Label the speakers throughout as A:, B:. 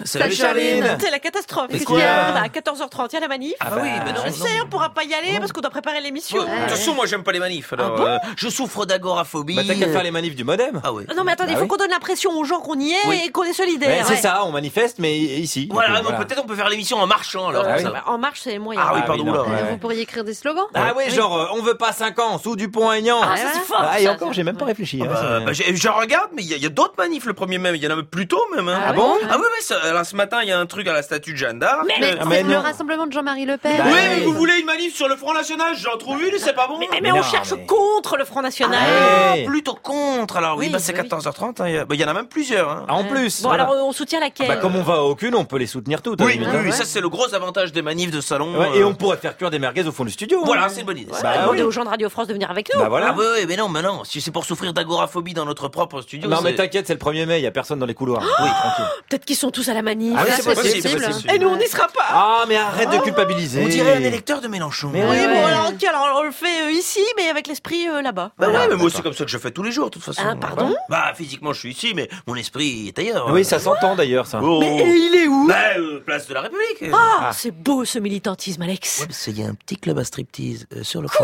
A: Salut Charline.
B: C'est la catastrophe.
A: Qu'est-ce qu'il y a ?
B: À 14h30, il y a la manif.
A: Ah bah oui, mais non.
B: Je sais, on pourra pas y aller parce qu'on doit préparer l'émission.
A: De toute façon, moi j'aime pas les manifs. Alors, je souffre d'agoraphobie.
C: Bah t'as qu'à faire les manifs du Modem.
A: Ah oui.
B: Non mais attendez, il faut qu'on donne l'impression aux gens qu'on y est et qu'on est solidaires.
C: C'est ça, on manifeste, mais ici.
A: Voilà, donc peut-être on peut faire l'émission en marchant alors.
B: En marche, c'est moyen.
A: Ah oui, pardon.
D: Vous pourriez écrire des slogans ?
C: Ah oui, genre on veut pas 5 ans sous Dupont-Aignan.
B: Ah, ça c'est fort.
C: Et encore, j'ai même pas réfléchi.
A: Je regarde, mais il y a d'autres manifs le 1er mai, il y en a plus tôt même.
C: Ah bon ?
A: Ah oui, alors ce matin, il y a un truc à la statue de Jeanne d'Arc.
D: Mais c'est le rassemblement de Jean-Marie Le Pen.
A: Oui, mais vous voulez une manif sur le Front National ? J'en trouve une, c'est pas bon.
B: Mais on cherche contre le Front National.
A: Plutôt contre. Alors oui, c'est 14h30. Il y en a même plusieurs.
C: En plus.
B: Bon, alors on soutient laquelle ?
C: Bah comme on va à aucune, on peut les soutenir toutes.
A: Oui, ça c'est le gros avantage des manifs de salon.
C: Et on pourrait faire cuire des merguez au fond du studio.
A: Voilà, c'est une bonne idée.
B: Demander aux gens de Radio France de venir avec nous.
C: Bah voilà.
A: Ah oui, mais non. Si c'est pour souffrir d'agoraphobie dans notre propre studio.
C: Non mais t'inquiète, c'est le 1er mai, il y a personne dans les couloirs. Oui, tranquille.
B: Peut-être qu'ils sont tous à la manif.
C: Ah oui, c'est possible.
B: Et nous, on n'y sera pas.
C: Ah mais arrête de culpabiliser.
A: On dirait un électeur de Mélenchon.
C: Mais
B: Oui,
C: ouais.
B: bon, alors, ok, alors on le fait ici, mais avec l'esprit là-bas.
A: Bah ouais, mais moi c'est comme ça que je fais tous les jours, de toute façon.
B: Ah, pardon ?
A: Bah physiquement je suis ici, mais mon esprit est ailleurs.
C: Oui, ça s'entend d'ailleurs ça.
A: Oh.
B: Mais il est où ?
A: Bah, place de la République.
B: Ah, c'est beau ce militantisme, Alex.
A: Ouais, parce qu'il y a un petit club à striptease sur le fond.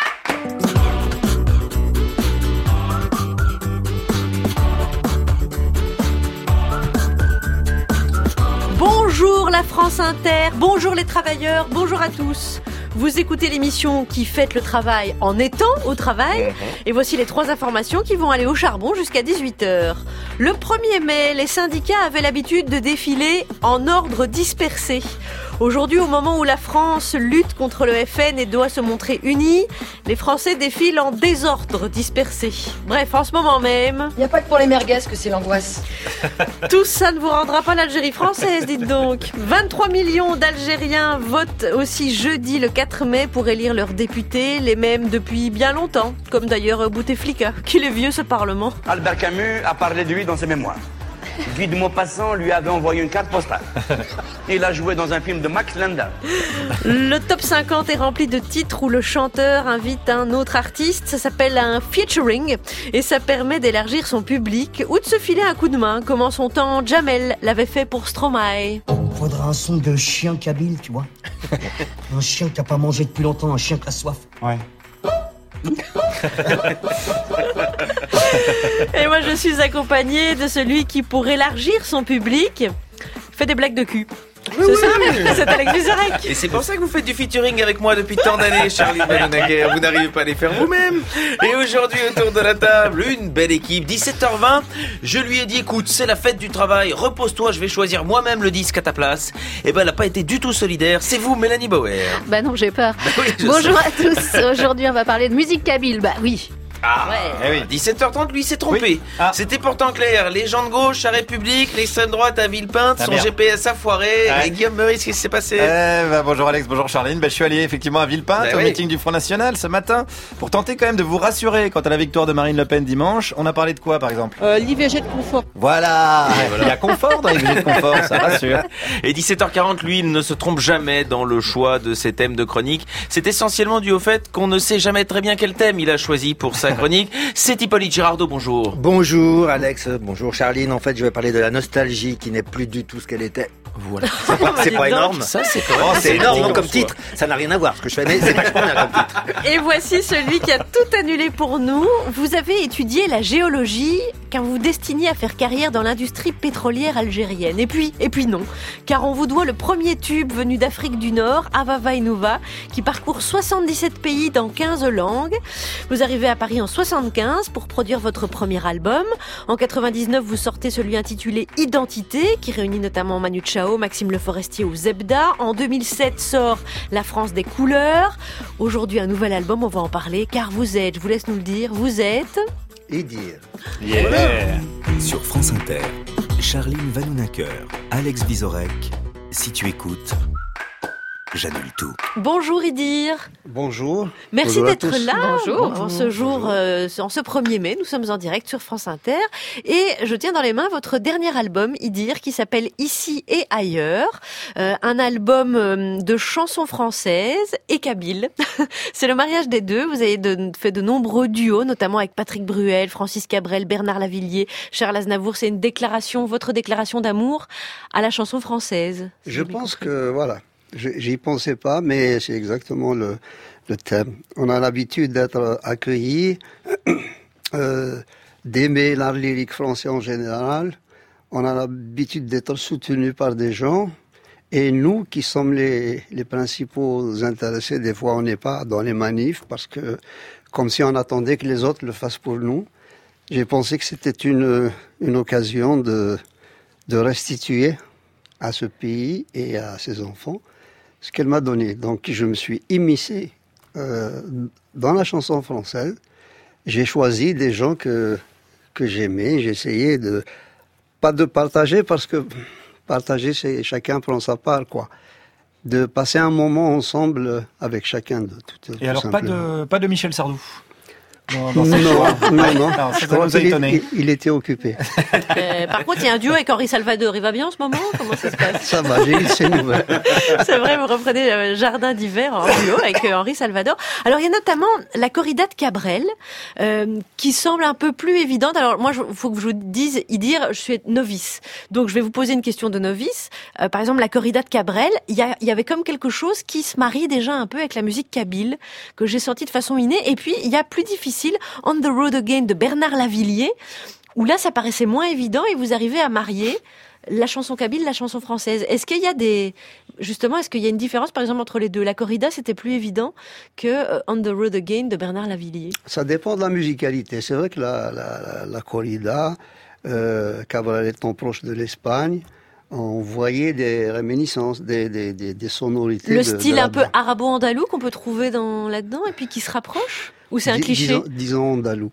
B: Bonjour la France Inter, bonjour les travailleurs, bonjour à tous. Vous écoutez l'émission qui fête le travail en étant au travail. Et voici les 3 informations qui vont aller au charbon jusqu'à 18h. Le 1er mai, les syndicats avaient l'habitude de défiler en ordre dispersé. Aujourd'hui, au moment où la France lutte contre le FN et doit se montrer unie, les Français défilent en désordre dispersé. Bref, en ce moment même...
E: Il n'y a pas que pour les merguez que c'est l'angoisse.
B: Tout ça ne vous rendra pas l'Algérie française, dites donc. 23 millions d'Algériens votent aussi jeudi le 4 mai pour élire leurs députés, les mêmes depuis bien longtemps. Comme d'ailleurs Bouteflika, qu'il est vieux ce Parlement.
F: Albert Camus a parlé de lui dans ses mémoires. Guy de Maupassant lui avait envoyé une carte postale. Il a joué dans un film de Max Landau.
B: Le top 50 est rempli de titres où le chanteur invite un autre artiste. Ça s'appelle un featuring et ça permet d'élargir son public ou de se filer un coup de main, comme en son temps Jamel l'avait fait pour Stromae.
G: Faudra un son de chien kabyle, tu vois. Un chien qui a pas mangé depuis longtemps, un chien qui a soif.
F: Ouais.
B: Et moi je suis accompagnée de celui qui, pour élargir son public, fait des blagues de cul. C'est Alex Vizorek.
A: Et c'est pour ça que vous faites du featuring avec moi depuis tant d'années, Charline Vanhoenacker. Vous n'arrivez pas à les faire vous-même. Et aujourd'hui, autour de la table, une belle équipe. 17h20, je lui ai dit, écoute, c'est la fête du travail, repose-toi, je vais choisir moi-même le disque à ta place. Et ben, elle n'a pas été du tout solidaire. C'est vous, Mélanie Bauer.
D: Bah non, j'ai peur.
A: Bah oui,
D: Bonjour à tous. Aujourd'hui, on va parler de musique kabyle. Bah oui.
A: Ah,
C: oui.
A: 17h30, lui s'est trompé.
C: Oui. Ah.
A: C'était pourtant clair. Les gens de gauche à République, l'extrême droite à Villepinte, son
C: merde.
A: GPS a foiré.
C: Ouais.
A: Et Guillaume Meurice, qu'est-ce qui s'est passé?
C: Bonjour Alex, bonjour Charline. Je suis allé effectivement à Villepinte au meeting du Front National ce matin pour tenter quand même de vous rassurer quant à la victoire de Marine Le Pen dimanche. On a parlé de quoi par exemple?
E: L'IVG de confort.
C: Voilà. Il y a confort dans les VG de confort, ça rassure.
A: Et 17h40, lui, il ne se trompe jamais dans le choix de ses thèmes de chronique. C'est essentiellement dû au fait qu'on ne sait jamais très bien quel thème il a choisi pour sa chronique. C'est Hippolyte Girardot, bonjour.
H: Bonjour Alex, bonjour Charline. En fait, je vais parler de la nostalgie qui n'est plus du tout ce qu'elle était.
A: Voilà.
H: C'est pas énorme.
A: Ça, c'est
H: C'est énorme comme titre. Ça n'a rien à voir ce que je fais, mais c'est vachement bien comme titre.
B: Et voici celui qui a tout annulé pour nous. Vous avez étudié la géologie car vous vous destiniez à faire carrière dans l'industrie pétrolière algérienne. Et puis non, car on vous doit le premier tube venu d'Afrique du Nord, Avava Inuva, qui parcourt 77 pays dans 15 langues. Vous arrivez à Paris en 75 pour produire votre premier album. En 99, vous sortez celui intitulé Identité, qui réunit notamment Manu Chao, Maxime Le Forestier ou Zebda. En 2007 sort La France des couleurs. Aujourd'hui, un nouvel album, on va en parler, car vous êtes, je vous laisse nous le dire, vous êtes...
H: Et dire.
I: Sur France Inter, Charline Vanhoenacker, Alex Vizorek, si tu écoutes, j'annule tout.
B: Bonjour Idir.
J: Bonjour.
B: Merci
J: Bonjour
B: d'être là.
D: Bonjour.
B: En ce jour, en ce 1er mai, nous sommes en direct sur France Inter. Et je tiens dans les mains votre dernier album, Idir, qui s'appelle Ici et ailleurs. Un album de chansons françaises et kabyles. C'est le mariage des deux. Vous avez fait de nombreux duos, notamment avec Patrick Bruel, Francis Cabrel, Bernard Lavilliers, Charles Aznavour. C'est votre déclaration d'amour à la chanson française.
J: Je pense que, voilà, j'y pensais pas, mais c'est exactement le thème. On a l'habitude d'être accueillis, d'aimer l'art lyrique français en général. On a l'habitude d'être soutenus par des gens. Et nous, qui sommes les principaux intéressés, des fois on n'est pas dans les manifs, parce que, comme si on attendait que les autres le fassent pour nous. J'ai pensé que c'était une occasion de restituer à ce pays et à ses enfants ce qu'elle m'a donné. Donc je me suis immiscé dans la chanson française. J'ai choisi des gens que j'aimais. J'ai essayé pas de partager, parce que partager, c'est chacun prend sa part, quoi. De passer un moment ensemble avec chacun d'eux.
C: Et alors pas de Michel Sardou?
J: Non.
C: Je crois
J: qu'il était occupé.
B: Par contre, il y a un duo avec Henri Salvador. Il va bien en ce moment? Comment ça se passe?
J: Ça va, j'ai eu ces nouvelles.
B: C'est vrai, vous reprenez Jardin d'hiver en duo avec Henri Salvador. Alors, il y a notamment la corrida de Cabrel, qui semble un peu plus évidente. Alors, moi, il faut que je vous dise, Idir, je suis novice. Donc, je vais vous poser une question de novice. Par exemple, la corrida de Cabrel, il y avait comme quelque chose qui se marie déjà un peu avec la musique kabyle, que j'ai senti de façon innée. Et puis, il y a plus difficile, On the Road Again de Bernard Lavilliers, où là ça paraissait moins évident et vous arrivez à marier la chanson kabyle, la chanson française. Est-ce qu'il y a une différence par exemple entre les deux? La corrida, c'était plus évident que On the Road Again de Bernard Lavilliers.
J: Ça dépend de la musicalité. C'est vrai que la corrida, Cabrel étant proche de l'Espagne, on voyait des réminiscences, des sonorités.
B: Le style un peu arabo-andalou qu'on peut trouver là-dedans et puis qui se rapproche? Ou c'est un cliché?
J: Disons andalou.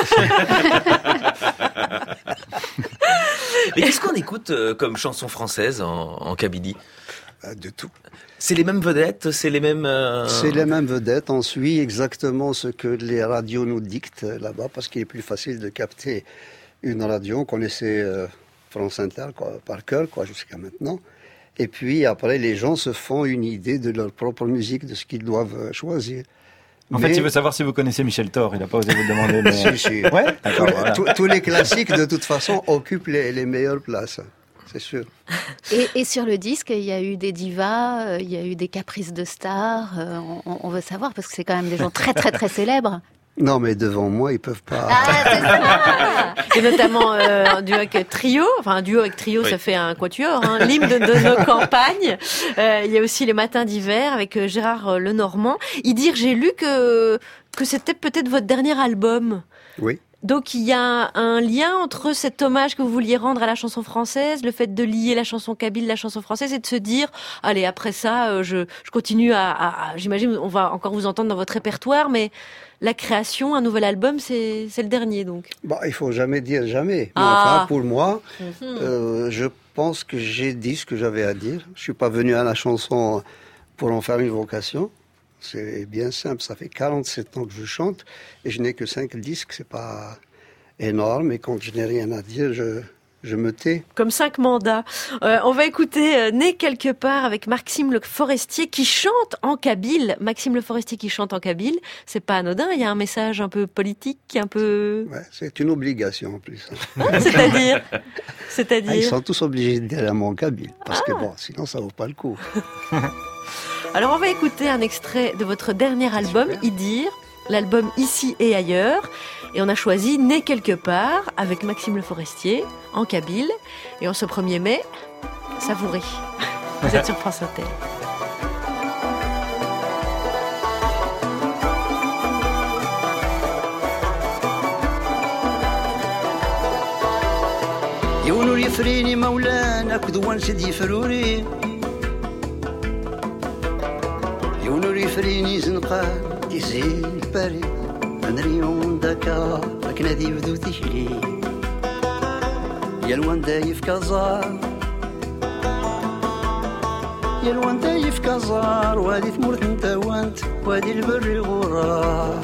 A: Mais qu'est-ce qu'on écoute comme chanson française en Kabylie?
J: De tout.
A: C'est les mêmes vedettes, c'est les mêmes...
J: C'est les mêmes vedettes. On suit exactement ce que les radios nous dictent là-bas, parce qu'il est plus facile de capter une radio. On connaissait France Inter par cœur, jusqu'à maintenant. Et puis après, les gens se font une idée de leur propre musique, de ce qu'ils doivent choisir.
C: En fait, il veut savoir si vous connaissez Michel Thor. Il n'a pas osé vous le demander. Mais...
J: Si.
C: Ouais, d'accord, voilà.
J: Tous les classiques, de toute façon, occupent les meilleures places. C'est sûr.
D: Et sur le disque, il y a eu des divas, il y a eu des caprices de stars. On veut savoir, parce que c'est quand même des gens très, très, très célèbres.
J: Non, mais devant moi, ils peuvent pas.
B: C'est ça. Et notamment un duo avec Trio. Enfin, un duo avec Trio, oui. Ça fait un quatuor, hein. L'hymne de nos campagnes. Il y a aussi Les Matins d'hiver avec Gérard Lenormand. Idir, j'ai lu que c'était peut-être votre dernier album.
J: Oui.
B: Donc il y a un lien entre cet hommage que vous vouliez rendre à la chanson française, le fait de lier la chanson kabyle, la chanson française, et de se dire, allez, après ça, je continue j'imagine, on va encore vous entendre dans votre répertoire, mais la création, un nouvel album, c'est le dernier, donc.
J: Il faut jamais dire jamais. Mais enfin, pour moi, je pense que j'ai dit ce que j'avais à dire. Je suis pas venu à la chanson pour en faire une vocation. C'est bien simple, ça fait 47 ans que je chante et je n'ai que 5 disques, c'est pas énorme, et quand je n'ai rien à dire, je me tais.
B: Comme 5 mandats. On va écouter Né quelque part avec Maxime Le Forestier qui chante en kabyle. Maxime Le Forestier qui chante en kabyle, c'est pas anodin, il y a un message un peu politique, un peu...
J: Ouais, c'est une obligation en plus.
B: C'est-à-dire
J: ils sont tous obligés de dire un mot en kabyle, parce que sinon ça vaut pas le coup.
B: Alors on va écouter un extrait de votre dernier album, Idir, l'album Ici et ailleurs, et on a choisi Né quelque part avec Maxime Le Forestier en kabyle, et en ce 1er mai, savourez. Vous êtes sur France Inter.
K: يقولوا لي فريني مولانا كدوان سيدي فروري يقولوا لي فريني زنقان يزيل باري نريون داكا لكن هذي بدو تشري يا الوان دايف كازار يا الوانتاي في كازار وهذه ثمورت انت وانت وهذه البر غرار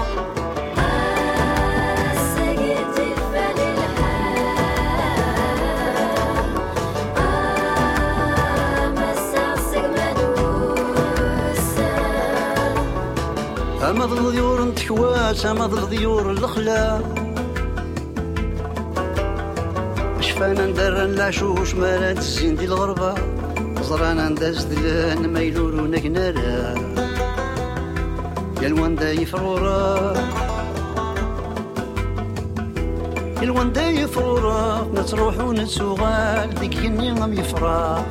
K: أما ضيور نتكواس أما ضيور الخلا شفانا ندر نلعشوش مالات الزين دي الغربة زرانا نداز دلان ما يلولونا كنارا يا الواندا يفرورا يا الواندا يفرورا نتروحو نتسوغال ديك يني غم يفراخ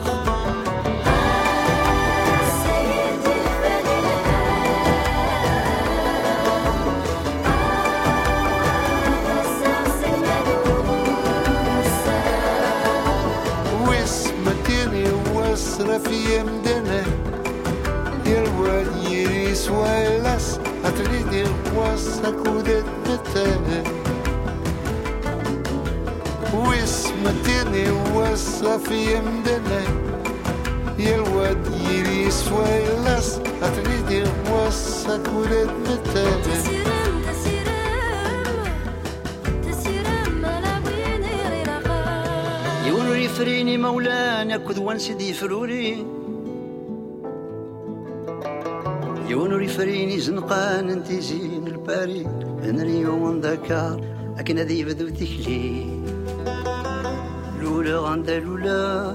L: في يمدنا يا الواد يريس ويلاس أتريد واسك ودت متانا واسمتني واسا في يمدنا يا الواد يريس ويلاس أتريد واسك ودت متانا
K: فريني مولانا كذوان سيدي فروري يونوري فريني زنقان انتي زين الباري انريون داكار لكن هذي بدو تكلي لولا غندا لولا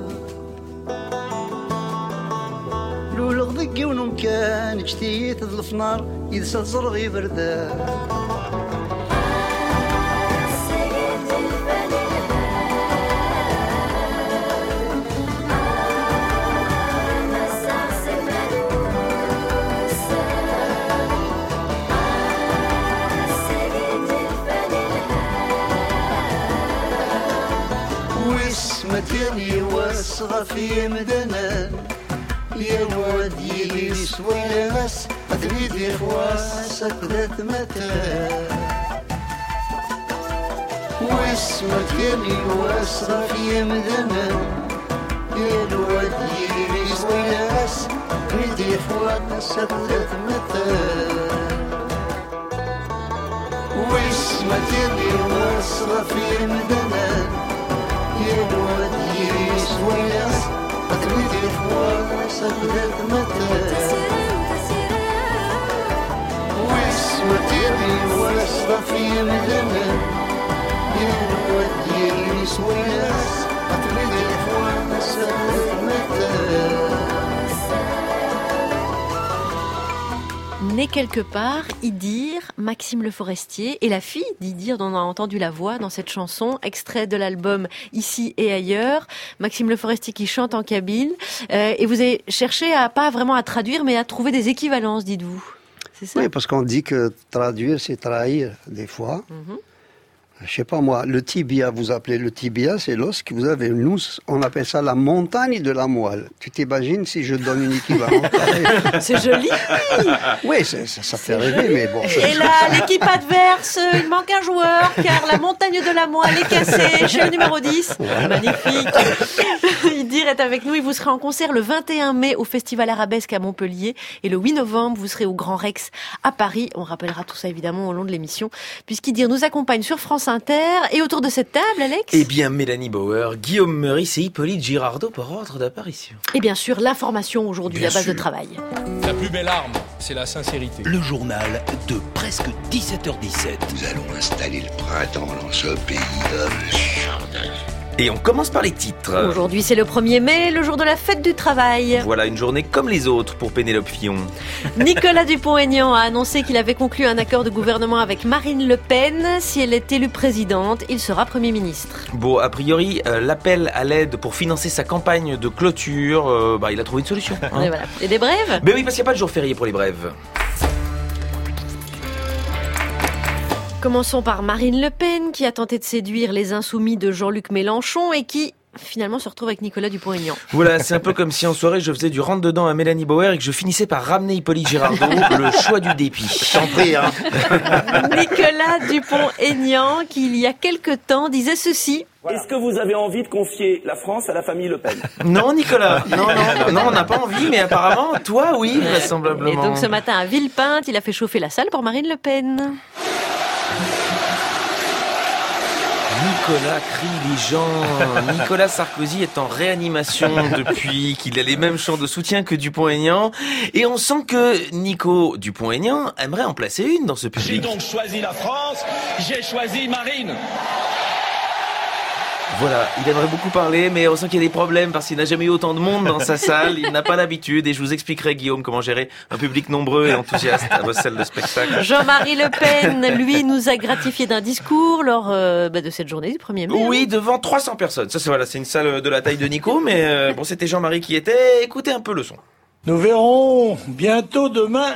K: لولا غضقي ونمكان اجتيت ظلف نار يدسل زرغي بردا متيني واسغى في مدنا يا الواد يليس وياس أتريد إخواسك ذات متى واسمك يلي واسغى في مدنا يا الواد يليس وياس أتريد إخواسك ذات متى واسمك يلي واسغى في مدنا يا الواد يريس وياس أتريد إخواسك ذات متى واسمك يبي واسطة في مدنا يا الواد يريس وياس أتريد إخواسك ذات متى
B: Né quelque part, Idir, Maxime Le Forestier, et la fille d'Idir dont on a entendu la voix dans cette chanson, extrait de l'album Ici et ailleurs. Maxime Le Forestier qui chante en kabyle. Et vous avez cherché pas vraiment à traduire, mais à trouver des équivalences, dites-vous. C'est ça ?
J: Oui, parce qu'on dit que traduire, c'est trahir, des fois. Mm-hmm. Je sais pas moi, le tibia, vous appelez le tibia, c'est l'os que vous avez. Nous, on appelle ça la montagne de la moelle. Tu t'imagines si je donne une équivalence?
B: C'est joli.
J: Oui, ça fait rêver, mais bon.
B: Et là, l'équipe adverse, il manque un joueur, car la montagne de la moelle est cassée chez le numéro 10. Ouais. Magnifique. Idir est avec nous et vous serez en concert le 21 mai au Festival Arabesque à Montpellier et le 8 novembre, vous serez au Grand Rex à Paris. On rappellera tout ça évidemment au long de l'émission, puisqu'Idir nous accompagne sur France Inter. Et autour de cette table, Alex ?
A: Eh bien, Mélanie Bauer, Guillaume Meurice et Hippolyte Girardot pour ordre d'apparition.
B: Et bien sûr, l'information aujourd'hui à base de travail.
M: La plus belle arme, c'est la sincérité.
I: Le journal de presque 17h17.
N: Nous allons installer le printemps dans ce pays.
A: Et on commence par les titres.
B: Aujourd'hui, c'est le 1er mai, le jour de la fête du travail.
A: Voilà une journée comme les autres pour Pénélope Fillon.
B: Nicolas Dupont-Aignan a annoncé qu'il avait conclu un accord de gouvernement avec Marine Le Pen. Si elle est élue présidente, il sera Premier ministre.
A: Bon, a priori, l'appel à l'aide pour financer sa campagne de clôture, il a trouvé une solution. Hein.
B: Et voilà. Et des brèves ?
A: Ben oui, parce qu'il n'y a pas de jour férié pour les brèves.
B: Commençons par Marine Le Pen, qui a tenté de séduire les insoumis de Jean-Luc Mélenchon et qui finalement se retrouve avec Nicolas Dupont-Aignan.
A: Voilà, c'est un peu comme si en soirée je faisais du rentre-dedans à Mélanie Bauer et que je finissais par ramener Hippolyte Girardot, le choix du dépit.
H: T'en prie, hein.
B: Nicolas Dupont-Aignan, qui il y a quelque temps disait ceci.
O: Voilà. Est-ce que vous avez envie de confier la France à la famille Le Pen?
A: Non, Nicolas. Non, on n'a pas envie, mais apparemment, toi, oui, vraisemblablement.
B: Et donc ce matin à Villepinte, il a fait chauffer la salle pour Marine Le Pen.
A: Nicolas crie les gens. Nicolas Sarkozy est en réanimation depuis qu'il a les mêmes chants de soutien que Dupont-Aignan. Et on sent que Nico Dupont-Aignan aimerait en placer une dans ce public.
O: J'ai donc choisi la France, j'ai choisi Marine.
A: Voilà, il aimerait beaucoup parler, mais on sent qu'il y a des problèmes parce qu'il n'a jamais eu autant de monde dans sa salle. Il n'a pas l'habitude et je vous expliquerai, Guillaume, comment gérer un public nombreux et enthousiaste à vos salles de spectacle.
B: Jean-Marie Le Pen, lui, nous a gratifié d'un discours lors de cette journée du 1er mai.
A: Oui, devant 300 personnes. Ça, c'est une salle de la taille de Nico, mais bon, c'était Jean-Marie qui était. Écoutez un peu le son.
P: Nous verrons bientôt demain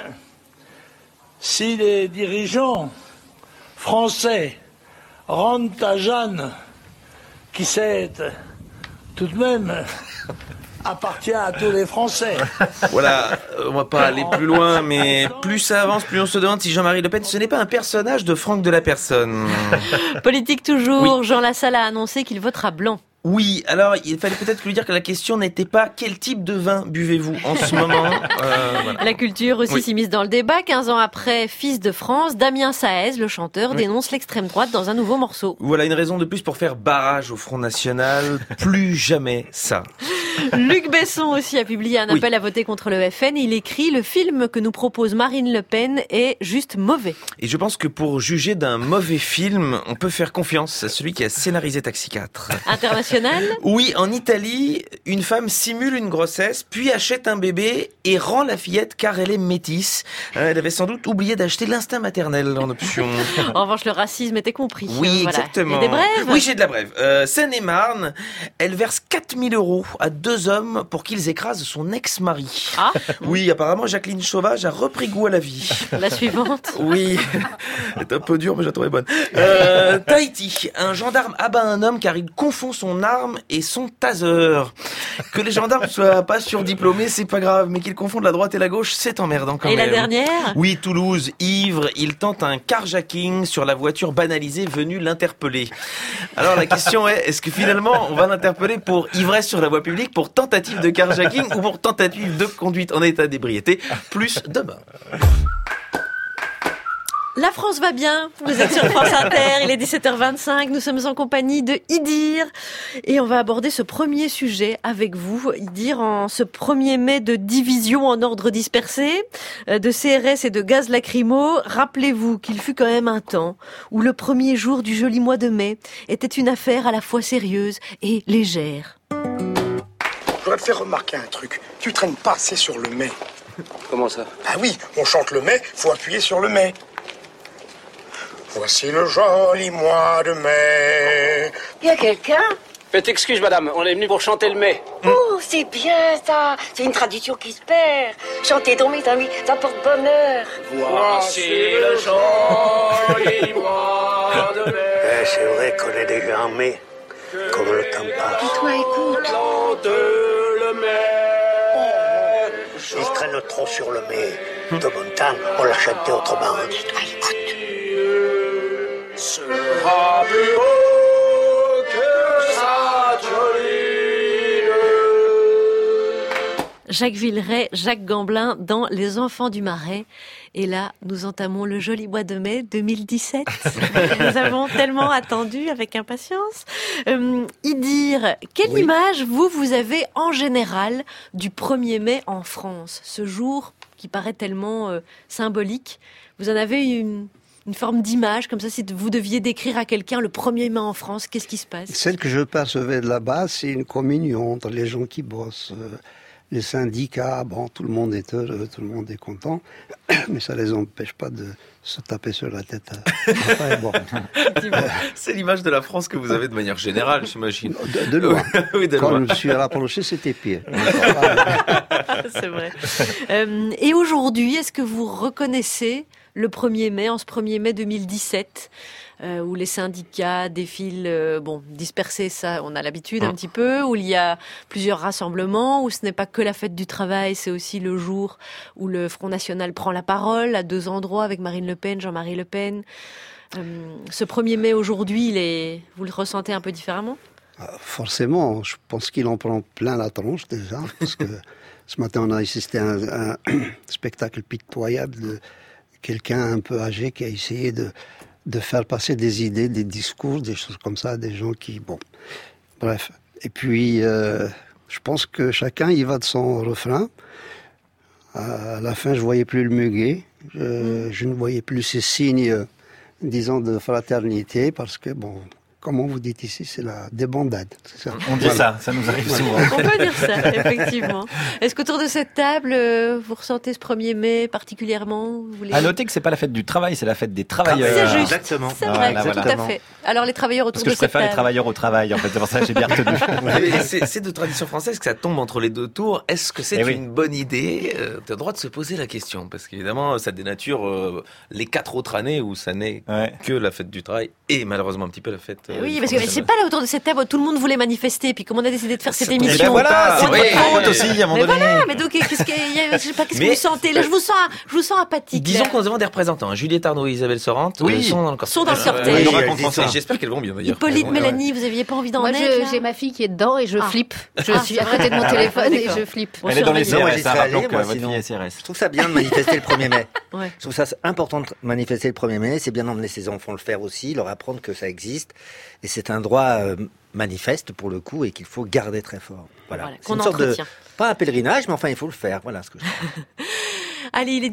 P: si les dirigeants français rendent à Jeanne, qui sait, tout de même, appartient à tous les Français.
A: Voilà, on va pas aller plus loin, mais plus ça avance, plus on se demande si Jean-Marie Le Pen, ce n'est pas un personnage de Franck de la Personne.
B: Politique toujours,
A: oui.
B: Jean Lassalle a annoncé qu'il votera blanc.
A: Oui, alors il fallait peut-être lui dire que la question n'était pas quel type de vin buvez-vous en ce moment.
B: Voilà. La culture aussi s'immisce dans le débat. 15 ans après, Fils de France, Damien Saez, le chanteur, dénonce l'extrême droite dans un nouveau morceau.
A: Voilà une raison de plus pour faire barrage au Front National. Plus jamais ça.
B: Luc Besson aussi a publié un appel à voter contre le FN. Il écrit « Le film que nous propose Marine Le Pen est juste mauvais ».
A: Et je pense que pour juger d'un mauvais film, on peut faire confiance à celui qui a scénarisé Taxi 4.
B: International ?
A: Oui, en Italie, une femme simule une grossesse, puis achète un bébé et rend la fillette car elle est métisse. Elle avait sans doute oublié d'acheter l'instinct maternel en option.
B: En revanche, le racisme était compris.
A: Oui, voilà. Exactement.
B: Il y a des brèves ?
A: Oui, j'ai de la brève. Seine-et-Marne, elle verse 4000 € à 2 hommes pour qu'ils écrasent son ex-mari.
B: Ah.
A: Oui, apparemment, Jacqueline Sauvage a repris goût à la vie.
B: La suivante.
A: Oui, c'est un peu dur, mais je la trouvais bonne. Tahiti, un gendarme abat un homme car il confond son arme et son taser. Que les gendarmes soient pas surdiplômés, c'est pas grave, mais qu'ils confondent la droite et la gauche, c'est emmerdant quand même.
B: Et la dernière ?
A: Oui, Toulouse, ivre, il tente un carjacking sur la voiture banalisée venue l'interpeller. Alors la question est-ce que finalement on va l'interpeller pour ivresse sur la voie publique, pour tentative de carjacking ou pour tentative de conduite en état d'ébriété, plus demain.
B: La France va bien, vous êtes sur France Inter, il est 17h25, nous sommes en compagnie de Idir et on va aborder ce premier sujet avec vous. Idir, en ce 1er mai de division en ordre dispersé, de CRS et de gaz lacrymo, rappelez-vous qu'il fut quand même un temps où le premier jour du joli mois de mai était une affaire à la fois sérieuse et légère.
Q: Je voudrais te faire remarquer un truc, tu traînes pas assez sur le mai.
F: Comment ça?
Q: Ah oui, on chante le mai, faut appuyer sur le mai. Voici le joli mois de mai.
E: Il y a quelqu'un?
F: Faites excuse, madame, on est venu pour chanter le mai.
E: Oh, c'est bien ça. C'est une tradition qui se perd. Chanter donc, mes amis, ça porte bonheur.
F: Voici le joli mois de mai.
K: C'est vrai qu'on est déjà en mai, comme le temps passe.
E: Et toi, écoute.
F: Le mai.
K: Ils traînent trop sur le mai. De bon temps, on l'a chanté autrement.
E: Et toi, écoute.
F: Sera plus beau que sa jolie.
B: Jacques Villeray, Jacques Gamblin dans Les Enfants du Marais. Et là, nous entamons le joli mois de mai 2017. Nous avons tellement attendu avec impatience. Idir, quelle image vous avez en général du 1er mai en France? Ce jour qui paraît tellement symbolique. Vous en avez une forme d'image, comme ça, si vous deviez décrire à quelqu'un le 1er mai en France, qu'est-ce qui se passe?
J: Celle que je percevais de là-bas, c'est une communion entre les gens qui bossent, les syndicats, bon, tout le monde est heureux, tout le monde est content, mais ça les empêche pas de se taper sur la tête. Enfin, bon.
A: C'est l'image de la France que vous avez de manière générale, j'imagine.
J: De loin.
A: Oui, de
J: Quand
A: loin.
J: je me suis rapproché, c'était pire.
B: C'est vrai. Et aujourd'hui, est-ce que vous reconnaissez le 1er mai, en ce 1er mai 2017, où les syndicats défilent, dispersés, ça, on a l'habitude un petit peu, où il y a plusieurs rassemblements, où ce n'est pas que la fête du travail, c'est aussi le jour où le Front National prend la parole à 2 endroits avec Marine Le Pen, Jean-Marie Le Pen. Ce 1er mai aujourd'hui, vous le ressentez un peu différemment ?
J: Forcément, je pense qu'il en prend plein la tronche déjà, parce que ce matin on a assisté à un spectacle pitoyable de quelqu'un un peu âgé qui a essayé de faire passer des idées, des discours, des choses comme ça, des gens qui... Bref. Et puis, je pense que chacun y va de son refrain. À la fin, je voyais plus le muguet, je ne voyais plus ces signes, disons, de fraternité, parce que, comment vous dites ici, c'est la débandade. C'est ça.
C: On dit ça nous arrive souvent.
B: On peut dire ça, effectivement. Est-ce qu'autour de cette table, vous ressentez ce 1er mai particulièrement ?
C: À noter que c'est pas la fête du travail, c'est la fête des travailleurs.
B: C'est juste,
H: exactement.
B: C'est vrai, tout à fait. Alors les travailleurs autour de cette table.
C: Parce que je préfère les travailleurs au travail, en fait, c'est pour ça que j'ai bien retenu.
A: C'est de tradition française que ça tombe entre les 2 tours. Est-ce que c'est une bonne idée ? T'as le droit de se poser la question, parce qu'évidemment, ça dénature les 4 autres années où ça n'est que la fête du travail et malheureusement un petit peu la fête.
B: Oui, parce que c'est pas là autour de cette table où tout le monde voulait manifester, puis comme on a décidé de faire cette émission.
C: C'est votre faute aussi, à un moment donné.
B: Voilà, mais donc qu'est-ce que vous sentez là, je vous sens apathique.
A: Disons qu'on demande des représentants. Juliette Arnaud et Isabelle Sorante sont dans le cortège.
B: Sont dans le cortège.
A: J'espère qu'elles vont bien d'ailleurs.
B: Hippolyte, Mélanie, vous aviez pas envie d'en être là ?
D: J'ai ma fille qui est dedans et je flippe. Je suis à côté de mon téléphone et je flippe.
C: Elle est dans les CRS, rappelons que votre
H: fille
C: est CRS.
H: Je trouve ça bien de manifester le 1er mai. Je trouve ça important de manifester le 1er mai. C'est bien d'emmener ses enfants le faire aussi, leur apprendre que ça existe. Et c'est un droit manifeste pour le coup et qu'il faut garder très fort. Voilà. C'est une sorte de, pas un pèlerinage, mais enfin il faut le faire. Voilà ce que je trouve.
B: Allez, il est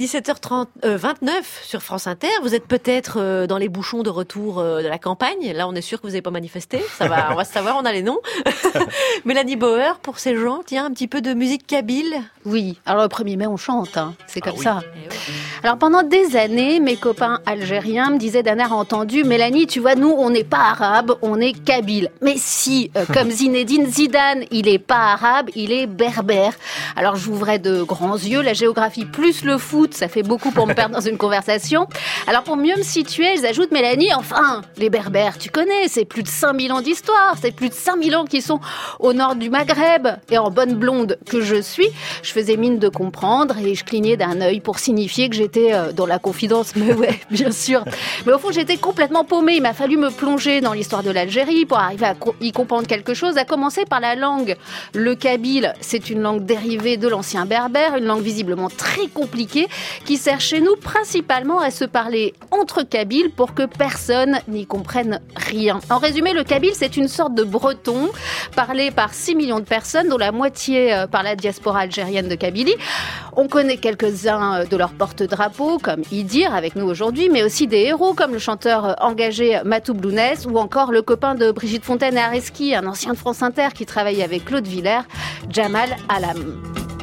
B: 17h29 sur France Inter. Vous êtes peut-être dans les bouchons de retour de la campagne. Là, on est sûr que vous n'avez pas manifesté. Ça va, on va se savoir, on a les noms. Mélanie Bauer, pour ces gens, tiens, un petit peu de musique kabyle.
D: Oui, alors le 1er mai, on chante, c'est comme ça. Alors pendant des années, mes copains algériens me disaient d'un air entendu, Mélanie, tu vois, nous, on n'est pas arabe, on est kabyle. Mais si, comme Zinedine Zidane, il n'est pas arabe, il est berbère. Alors j'ouvrais de grands yeux, la géographie plus le foot, ça fait beaucoup pour me perdre dans une conversation. Alors pour mieux me situer, ils ajoutent, Mélanie, enfin, les berbères, tu connais, c'est plus de 5000 ans d'histoire, c'est plus de 5000 ans qui sont au nord du Maghreb. Et en bonne blonde que je suis, je faisais mine de comprendre et je clignais d'un œil pour signifier que j'étais dans la confidence. Mais ouais, bien sûr. Mais au fond, j'étais complètement paumée. Il m'a fallu me plonger dans l'histoire de l'Algérie pour arriver à y comprendre quelque chose, à commencer par la langue. Le kabyle, c'est une langue dérivée de l'ancien berbère, une langue visiblement très compliquée qui sert chez nous principalement à se parler entre kabyles pour que personne n'y comprenne rien. En résumé, le kabyle, c'est une sorte de breton parlé par 6 millions de personnes, dont la moitié par la diaspora algérienne de Kabylie. On connaît quelques-uns de leurs porte-drapeaux, comme Idir, avec nous aujourd'hui, mais aussi des héros comme le chanteur engagé Matou Blounès ou encore le copain de Brigitte Fontaine et Areski, un ancien de France Inter qui travaille avec Claude Villers, Jamal Alam.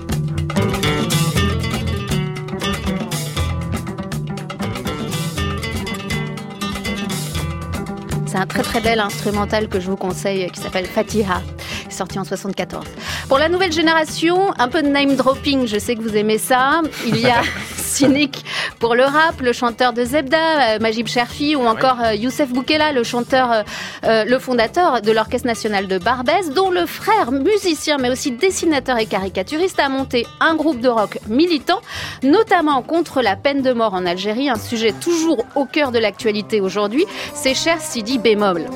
D: C'est un très très bel instrumental que je vous conseille qui s'appelle Fatiha, sorti en 74. Pour la nouvelle génération, un peu de name dropping, je sais que vous aimez ça. Il y a Cynic pour le rap, le chanteur de Zebda, Majib Cherfi, ou encore Youssef Boukela, le chanteur, le fondateur de l'Orchestre National de Barbès, dont le frère musicien mais aussi dessinateur et caricaturiste a monté un groupe de rock militant, notamment contre la peine de mort en Algérie, un sujet toujours au cœur de l'actualité aujourd'hui. C'est cher Sidi Bémol.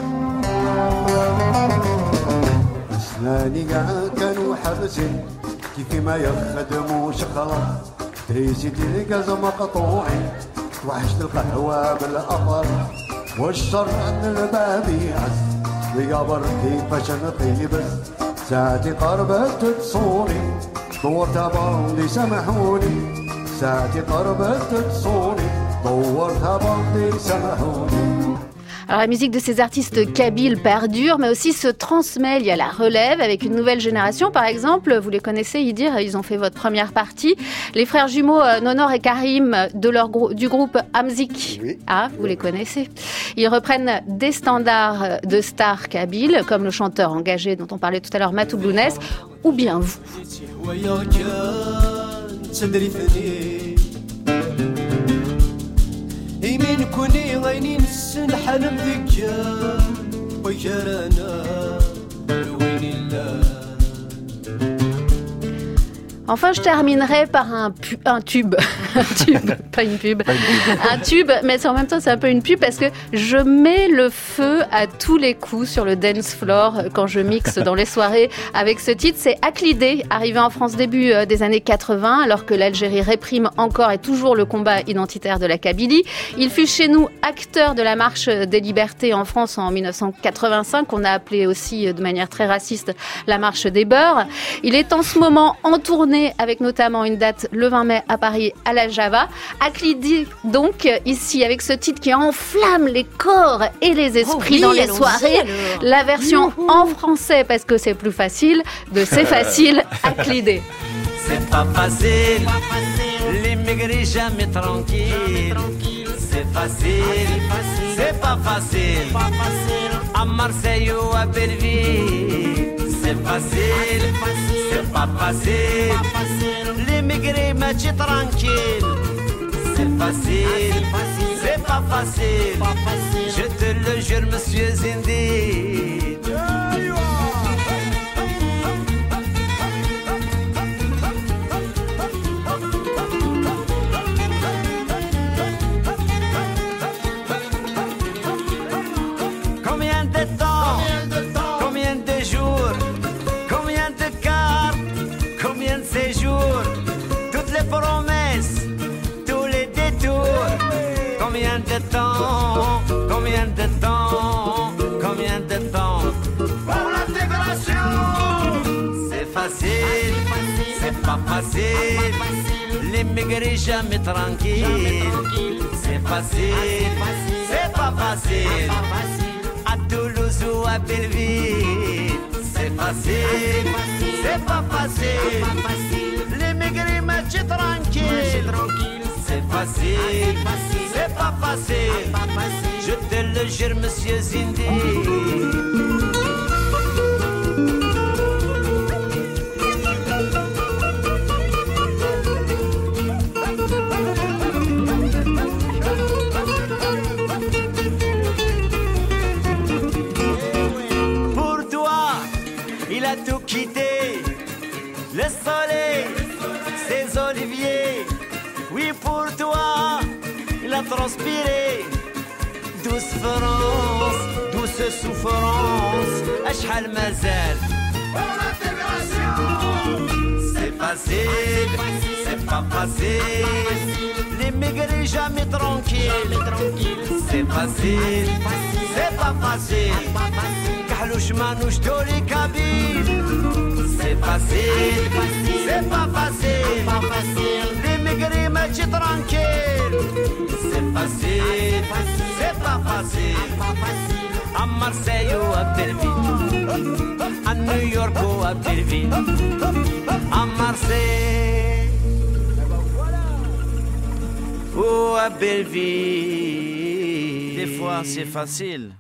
L: تريسي تلقى مقطوعي وحشت القهوة بالأطر والشر عند الباب يعز لقبر كيفاش نطيبس ساعتي قربت تصوني دورتها بردي سامحوني ساعتي قربت تصوني دورتها بردي سامحوني.
D: Alors la musique de ces artistes kabyles perdure, mais aussi se transmet. Il y a la relève avec une nouvelle génération. Par exemple, vous les connaissez, Idir, ils ont fait votre première partie. Les frères jumeaux Nonor et Karim du groupe Amzik. Oui. Ah, vous les connaissez. Ils reprennent des standards de stars kabyles, comme le chanteur engagé dont on parlait tout à l'heure, Matou Blounès, ou bien vous.
L: يمين كوني غينين السن حنم ذكر وجرنا وين الله.
D: Enfin, je terminerai par un tube. Un tube, pas une pub. Un tube, mais en même temps, c'est un peu une pub parce que je mets le feu à tous les coups sur le dance floor quand je mixe dans les soirées avec ce titre. C'est Aklidé, arrivé en France début des années 80, alors que l'Algérie réprime encore et toujours le combat identitaire de la Kabylie. Il fut chez nous acteur de la marche des libertés en France en 1985, qu'on a appelé aussi de manière très raciste la marche des beurs. Il est en ce moment en tournée avec notamment une date le 20 mai à Paris à la Java. Aklidé donc ici avec ce titre qui enflamme les corps et les esprits dans les soirées. La version en français parce que c'est plus facile de C'est facile Aklidé.
R: C'est pas facile, l'immigrer jamais tranquille. C'est facile, c'est pas facile. À Marseille ou à Belleville, c'est facile, c'est pas facile. L'immigrer match tranquille. C'est facile, c'est pas facile. Je te le jure, monsieur Zindi. Combien de temps, combien de jours, combien de cartes, combien de séjours, toutes les promesses, tous les détours. Combien de temps, combien de temps, combien de temps pour l'intégration. C'est facile, c'est pas facile, l'immigrer jamais tranquille. C'est facile, c'est pas facile. À Toulouse ou à Belleville, c'est facile, c'est pas facile. L'immigrer match tranquille. C'est facile, c'est pas facile. Je te le jure, monsieur Zindi. Tout quitté, le soleil, ses oliviers. Oui, pour toi, il a transpiré. Douce France, douce souffrance. أشحال مازال pour l'intégration. C'est facile, c'est pas facile. L'immigrer jamais tranquille. C'est facile, c'est pas facile. كحلوش مانوش دولي كابيل. C'est facile, c'est pas facile. L'immigrer match tranquille. C'est facile, c'est pas facile. À Marseille ou à Belleville, à New York ou à Belleville, à Marseille ou à Belleville. Des fois c'est facile.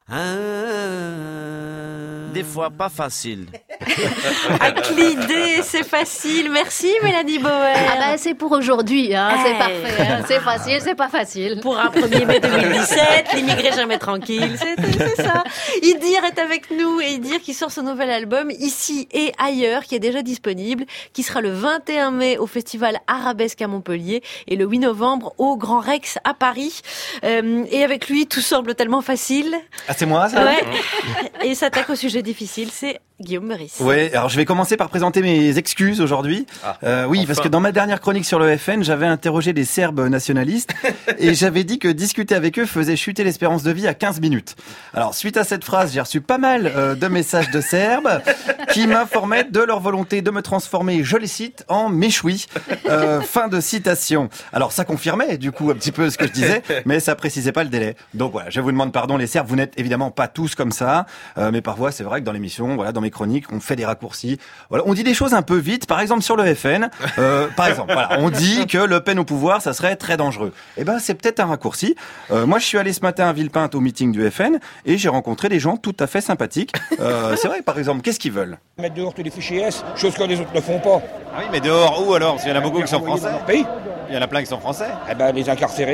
R: Des fois pas facile.
B: Aklidé, c'est facile. Merci Mélanie Bauer.
D: Ah bah c'est pour aujourd'hui, hein. C'est parfait. Hein. C'est facile, c'est pas facile.
B: Pour un 1er mai 2017, l'immigré jamais tranquille. C'est ça. Idir est avec nous et Idir qui sort son nouvel album Ici et ailleurs, qui est déjà disponible, qui sera le 21 mai au festival Arabesque à Montpellier et le 8 novembre au Grand Rex à Paris. Et avec lui, tout semble tellement facile.
C: Ah, c'est moi, ça?
B: Ouais. Et s'attaque au sujet difficile, c'est Guillaume Meurice.
C: Ouais, alors je vais commencer par présenter mes excuses aujourd'hui. Oui, enfin. Parce que dans ma dernière chronique sur le FN, j'avais interrogé des Serbes nationalistes et j'avais dit que discuter avec eux faisait chuter l'espérance de vie à 15 minutes. Alors, suite à cette phrase, j'ai reçu pas mal de messages de Serbes qui m'informaient de leur volonté de me transformer, je les cite, en méchoui. Fin de citation. Alors, ça confirmait du coup un petit peu ce que je disais, mais ça précisait pas le délai. Donc voilà, je vous demande pardon les Serbes, vous n'êtes évidemment pas tous comme ça, mais parfois c'est vrai que dans l'émission, voilà, dans mes chroniques, on fait des raccourcis. Voilà, on dit des choses un peu vite. Par exemple sur le FN, par exemple, voilà, on dit que Le Pen au pouvoir, ça serait très dangereux. Eh ben, c'est peut-être un raccourci. Moi, je suis allé ce matin à Villepinte au meeting du FN et j'ai rencontré des gens tout à fait sympathiques. C'est vrai, par exemple, qu'est-ce qu'ils veulent?
S: Mettre dehors tous les fichiers S, chose que les autres ne font pas.
C: Ah oui, mais dehors où alors? Parce qu'il y en a beaucoup qui sont français.
S: Dans leur pays.
C: Il y en a plein qui sont français.
S: Eh ben, les incarcérés.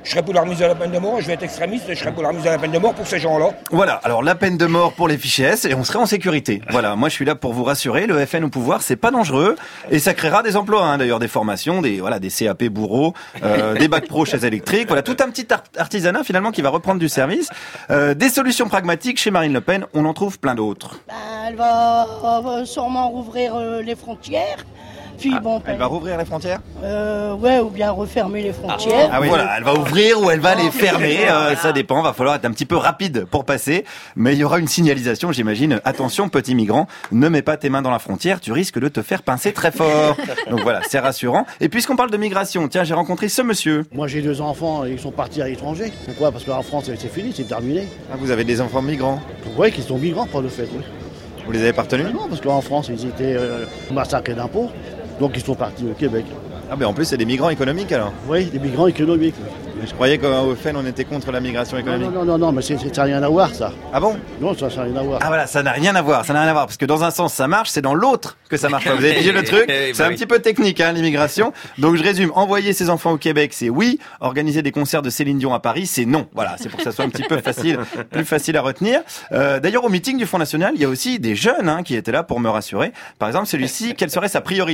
S: je serais pour la remise à la peine de mort, je vais être extrémiste et je serais pour la remise à la peine de mort pour ces gens-là.
C: Voilà, alors la peine de mort pour les fichiers S et on serait en sécurité. Voilà, moi je suis là pour vous rassurer, le FN au pouvoir, c'est pas dangereux et ça créera des emplois, hein, d'ailleurs des formations, des CAP bourreaux, des bacs pro chaises électriques, voilà, tout un petit artisanat finalement qui va reprendre du service. Des solutions pragmatiques chez Marine Le Pen, on en trouve plein d'autres.
T: Elle va sûrement rouvrir les frontières. Puis
C: elle va rouvrir les frontières ?
T: Ouais, ou bien refermer les frontières.
C: Ah oui, voilà, elle va ouvrir ou elle va les fermer, ça dépend, va falloir être un petit peu rapide pour passer, mais il y aura une signalisation, j'imagine. Attention, petit migrant, ne mets pas tes mains dans la frontière, tu risques de te faire pincer très fort. Donc voilà, c'est rassurant. Et puisqu'on parle de migration, tiens, j'ai rencontré ce monsieur.
U: Moi j'ai 2 enfants, ils sont partis à l'étranger. Pourquoi ? Parce qu'en France c'est fini, c'est terminé.
C: Ah, vous avez des enfants migrants ?
U: Oui, qui sont migrants par le fait, oui.
C: Vous les avez pas retenus ?
U: Non, parce qu'en France ils étaient massacrés d'impôts. Donc ils sont partis au Québec.
C: Ah ben en plus c'est des migrants économiques alors ?
U: Oui, des migrants économiques.
C: Je croyais qu'au FN on était contre la migration économique.
U: Non, mais ça n'a rien à voir ça.
C: Ah bon ?
U: Non, ça n'a rien à voir.
C: Ah voilà, ça n'a rien à voir, parce que dans un sens ça marche, c'est dans l'autre que ça marche pas. Vous avez pigé le truc ? C'est un petit peu technique hein, l'immigration. Donc je résume, envoyer ses enfants au Québec c'est oui, organiser des concerts de Céline Dion à Paris c'est non. Voilà, c'est pour que ça soit un petit peu plus facile à retenir. D'ailleurs au meeting du Front National, il y a aussi des jeunes hein, qui étaient là pour me rassurer. Par exemple celui-ci, quelle serait sa priorité ?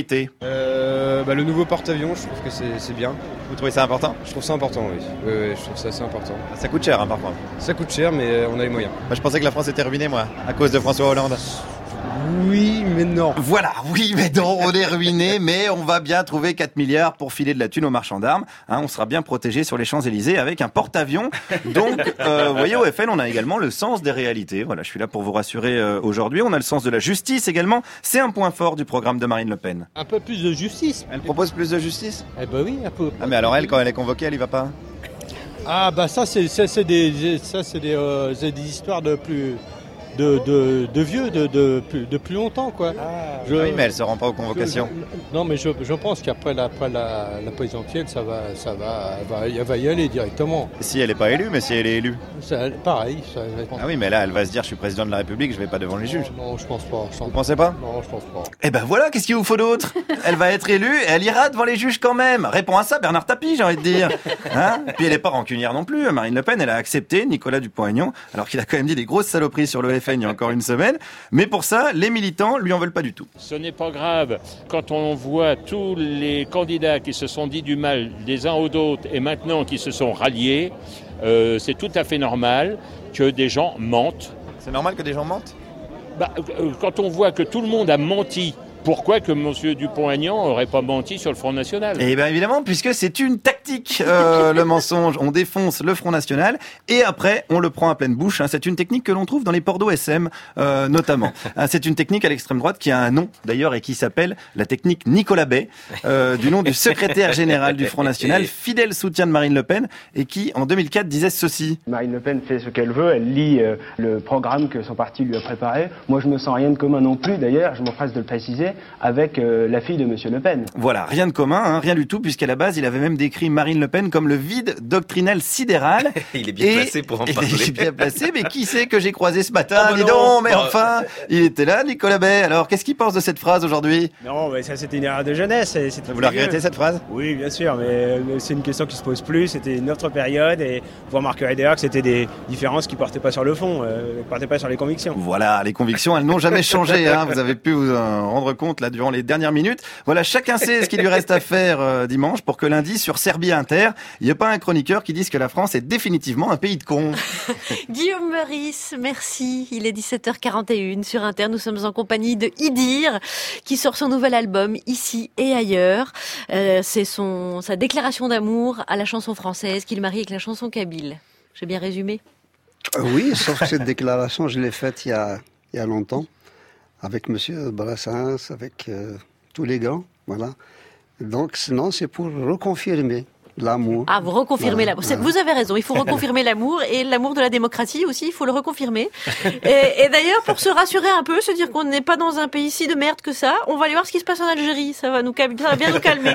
V: Le nouveau porte-avions, je trouve que c'est bien.
C: Vous trouvez ça important ?
V: Je trouve ça important, oui. Oui, je trouve ça assez important.
C: Ça coûte cher, hein, par contre.
V: Ça coûte cher, mais on a les moyens.
C: Moi, je pensais que la France était ruinée, moi, à cause de François Hollande.
V: Oui, mais non.
C: Voilà, oui, mais non, on est ruiné, mais on va bien trouver 4 milliards pour filer de la thune aux marchands d'armes. Hein, on sera bien protégé sur les Champs-Élysées avec un porte-avions. Donc, vous voyez, au FN, on a également le sens des réalités. Voilà, je suis là pour vous rassurer aujourd'hui. On a le sens de la justice également. C'est un point fort du programme de Marine Le Pen.
W: Un peu plus de justice.
C: Elle propose plus de justice ?
W: Eh ben oui, un peu.
C: Ah, mais alors elle, quand elle est convoquée, elle y va pas ?
W: Ah bah ça c'est des histoires de plus de vieux de plus longtemps quoi.
C: Oui, mais elle se rend pas aux convocations.
W: Non mais je pense qu'après la présidentielle ça va y aller directement.
C: Si elle est pas élue, mais si elle est élue.
W: Pareil.
C: Ah oui, mais là elle va se dire je suis président de la République, je vais pas devant les juges.
W: Non, je pense pas.
C: Vous pensez pas ?
W: Non, je pense pas.
C: Eh ben voilà, qu'est-ce qu'il vous faut d'autre ? Elle va être élue et elle ira devant les juges quand même. Réponds à ça, Bernard Tapie, j'ai envie de dire. Hein ? Puis elle est pas rancunière non plus. Marine Le Pen, elle a accepté Nicolas Dupont-Aignan, alors qu'il a quand même dit des grosses saloperies sur le FN il y a encore une semaine. Mais pour ça, les militants lui en veulent pas du tout.
X: Ce n'est pas grave quand on voit tous les candidats qui se sont dit du mal des uns aux autres et maintenant qui se sont ralliés. C'est tout à fait normal que des gens mentent.
C: C'est normal que des gens mentent ?
X: Quand on voit que tout le monde a menti, pourquoi que M. Dupont-Aignan n'aurait pas menti sur le Front National ?
C: Eh bien évidemment, puisque c'est une tactique, le mensonge. On défonce le Front National et après, on le prend à pleine bouche. Hein. C'est une technique que l'on trouve dans les ports d'OSM, notamment. C'est une technique à l'extrême droite qui a un nom, d'ailleurs, et qui s'appelle la technique Nicolas Bay, du nom du secrétaire général du Front National, fidèle soutien de Marine Le Pen, et qui, en 2004, disait ceci.
Y: Marine Le Pen fait ce qu'elle veut, elle lit le programme que son parti lui a préparé. Moi, je me sens rien de commun non plus, d'ailleurs, je m'empresse de le préciser, avec la fille de M. Le Pen.
C: Voilà, rien de commun, hein, rien du tout, puisqu'à la base, il avait même décrit Marine Le Pen comme le vide doctrinal sidéral.
A: Il est bien placé pour en parler.
C: Il est bien placé, mais qui c'est que j'ai croisé ce matin ? Dis donc, mais enfin, il était là, Nicolas Bay. Alors, qu'est-ce qu'il pense de cette phrase aujourd'hui ?
Z: Non, mais ça, c'était une erreur de jeunesse.
C: Vous la regrettez, cette phrase ?
Z: Oui, bien sûr, mais c'est une question qui se pose plus. C'était une autre période, et vous remarquerez d'ailleurs que c'était des différences qui portaient pas sur le fond, qui portaient pas sur les convictions.
C: Voilà, les convictions, elles n'ont jamais changé. Hein. Vous avez pu vous en rendre compte là durant les dernières minutes. Voilà, chacun sait ce qu'il lui reste à faire dimanche pour que lundi, sur Serbie Inter, il n'y ait pas un chroniqueur qui dise que la France est définitivement un pays de cons.
B: Guillaume Meurice, merci. Il est 17h41 sur Inter. Nous sommes en compagnie de Idir, qui sort son nouvel album Ici et ailleurs. C'est sa déclaration d'amour à la chanson française qu'il marie avec la chanson kabyle. J'ai bien résumé ?
J: Oui, sauf que cette déclaration, je l'ai faite il y a longtemps, avec Monsieur Brassens, avec tous les grands, voilà. Donc, sinon, c'est pour reconfirmer l'amour.
B: Ah, vous reconfirmez
J: voilà,
B: l'amour. Vous avez raison, il faut reconfirmer l'amour, et l'amour de la démocratie aussi, il faut le reconfirmer. Et d'ailleurs, pour se rassurer un peu, se dire qu'on n'est pas dans un pays si de merde que ça, on va aller voir ce qui se passe en Algérie, ça va bien nous calmer.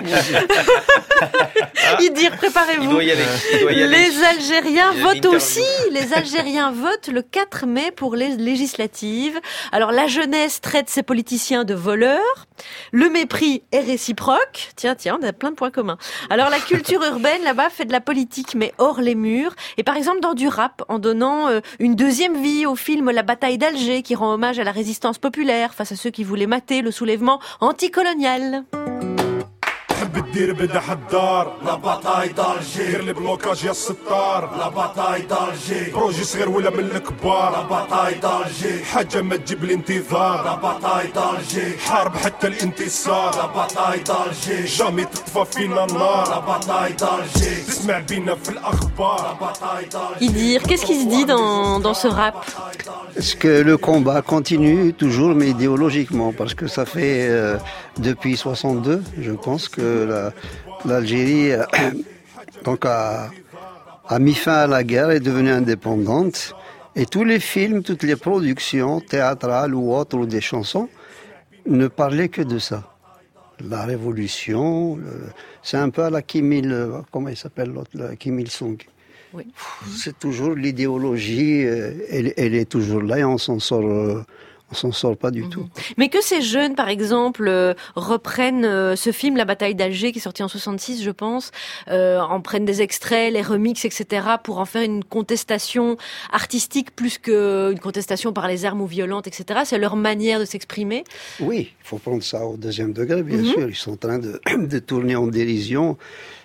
B: Idir, préparez-vous.
A: Il doit y aller.
B: Les Algériens votent aussi. Les Algériens votent le 4 mai pour les législatives. Alors, la jeunesse traite ses politiciens de voleurs. Le mépris est réciproque. Tiens, on a plein de points communs. Alors, la culture urbaine là-bas fait de la politique, mais hors les murs. Et par exemple dans du rap, en donnant une deuxième vie au film La bataille d'Alger, qui rend hommage à la résistance populaire face à ceux qui voulaient mater le soulèvement anticolonial.
G: تحب تدير بدا حدار لا باتاي دالجي غير البلوكاج يا الستار لا باتاي دالجي بروجي صغير ولا من الكبار لا باتاي دالجي حاجة ما تجيب الانتظار لا باتاي دالجي حارب حتى الانتصار لا باتاي دالجي جامي تطفى فينا النار لا باتاي دالجي تسمع بينا في الأخبار لا باتاي دالجي.
B: Idir, qu'est-ce qui se dit dans ce rap?
J: Est-ce que le combat continue toujours, mais idéologiquement, parce que ça fait depuis 62, je pense que l'Algérie donc a mis fin à la guerre, est devenue indépendante, et tous les films, toutes les productions théâtrales ou autres, ou des chansons, ne parlaient que de ça. La révolution, c'est un peu à la Kim Il, comment il s'appelle l'autre, Kim Il Sung.
B: Oui.
J: C'est toujours l'idéologie, elle est toujours là et on s'en sort pas du tout.
B: Mais que ces jeunes, par exemple, reprennent ce film, La bataille d'Alger, qui est sorti en 66, je pense, en prennent des extraits, les remixent, etc., pour en faire une contestation artistique plus qu'une contestation par les armes ou violente, etc. C'est leur manière de s'exprimer.
J: Oui, il faut prendre ça au deuxième degré, bien sûr. Ils sont en train de tourner en dérision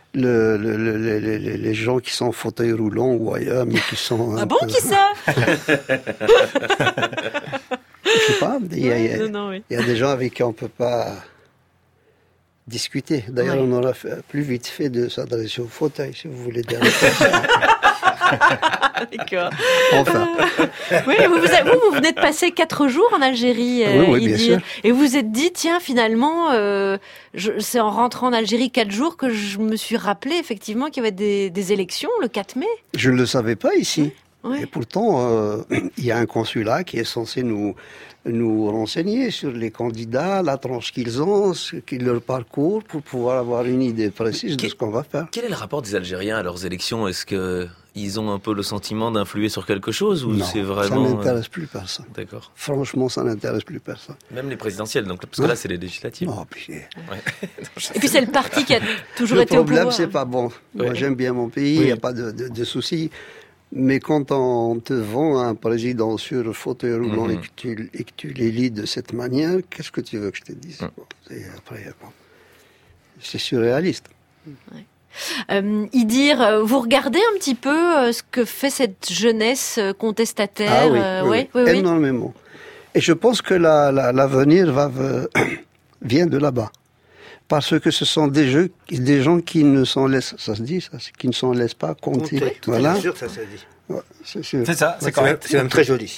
J: les gens qui sont en fauteuil roulant ou ailleurs, mais qui sont...
B: Ah bon, qui ça?
J: Je sais pas, il y a des gens avec qui on peut pas discuter. D'ailleurs, on aura plus vite fait de s'adresser au fauteuil, si vous voulez dire.
B: D'accord.
J: Enfin.
B: Oui, vous venez de passer 4 jours en Algérie,
J: oui, bien sûr.
B: Et vous vous êtes dit, tiens, finalement, c'est en rentrant en Algérie 4 jours que je me suis rappelé effectivement qu'il y avait des élections le 4 mai.
J: Je ne le savais pas ici.
B: Oui.
J: Et pourtant, il y a un consulat qui est censé nous renseigner sur les candidats, la tranche qu'ils ont, leur parcours, pour pouvoir avoir une idée précise de ce qu'on va faire.
A: Quel est le rapport des Algériens à leurs élections? Est-ce qu'ils ont un peu le sentiment d'influer sur quelque chose ou
J: non,
A: c'est vraiment...
J: ça n'intéresse plus personne.
A: D'accord.
J: Franchement, ça n'intéresse plus personne.
A: Même les présidentielles, donc, parce que là, c'est les législatives.
J: Oh, puis...
B: Et puis c'est le parti qui a toujours été au pouvoir.
J: Le problème, c'est pas bon. Moi, j'aime bien mon pays, il n'y a pas de souci. Mais quand on te vend un président sur fauteuil roulant et que tu l'élis de cette manière, qu'est-ce que tu veux que je te dise? C'est surréaliste.
B: Idir, vous regardez un petit peu ce que fait cette jeunesse contestataire?
J: Oui, énormément. Et je pense que l'avenir vient de là-bas. Parce que ce sont des gens qui ne s'en laissent, ça se dit, ça, qui ne s'en laissent pas compter.
H: Voilà. C'est sûr que ça se dit.
J: Ouais, c'est sûr.
C: C'est ça, c'est correct.
H: C'est même très joli.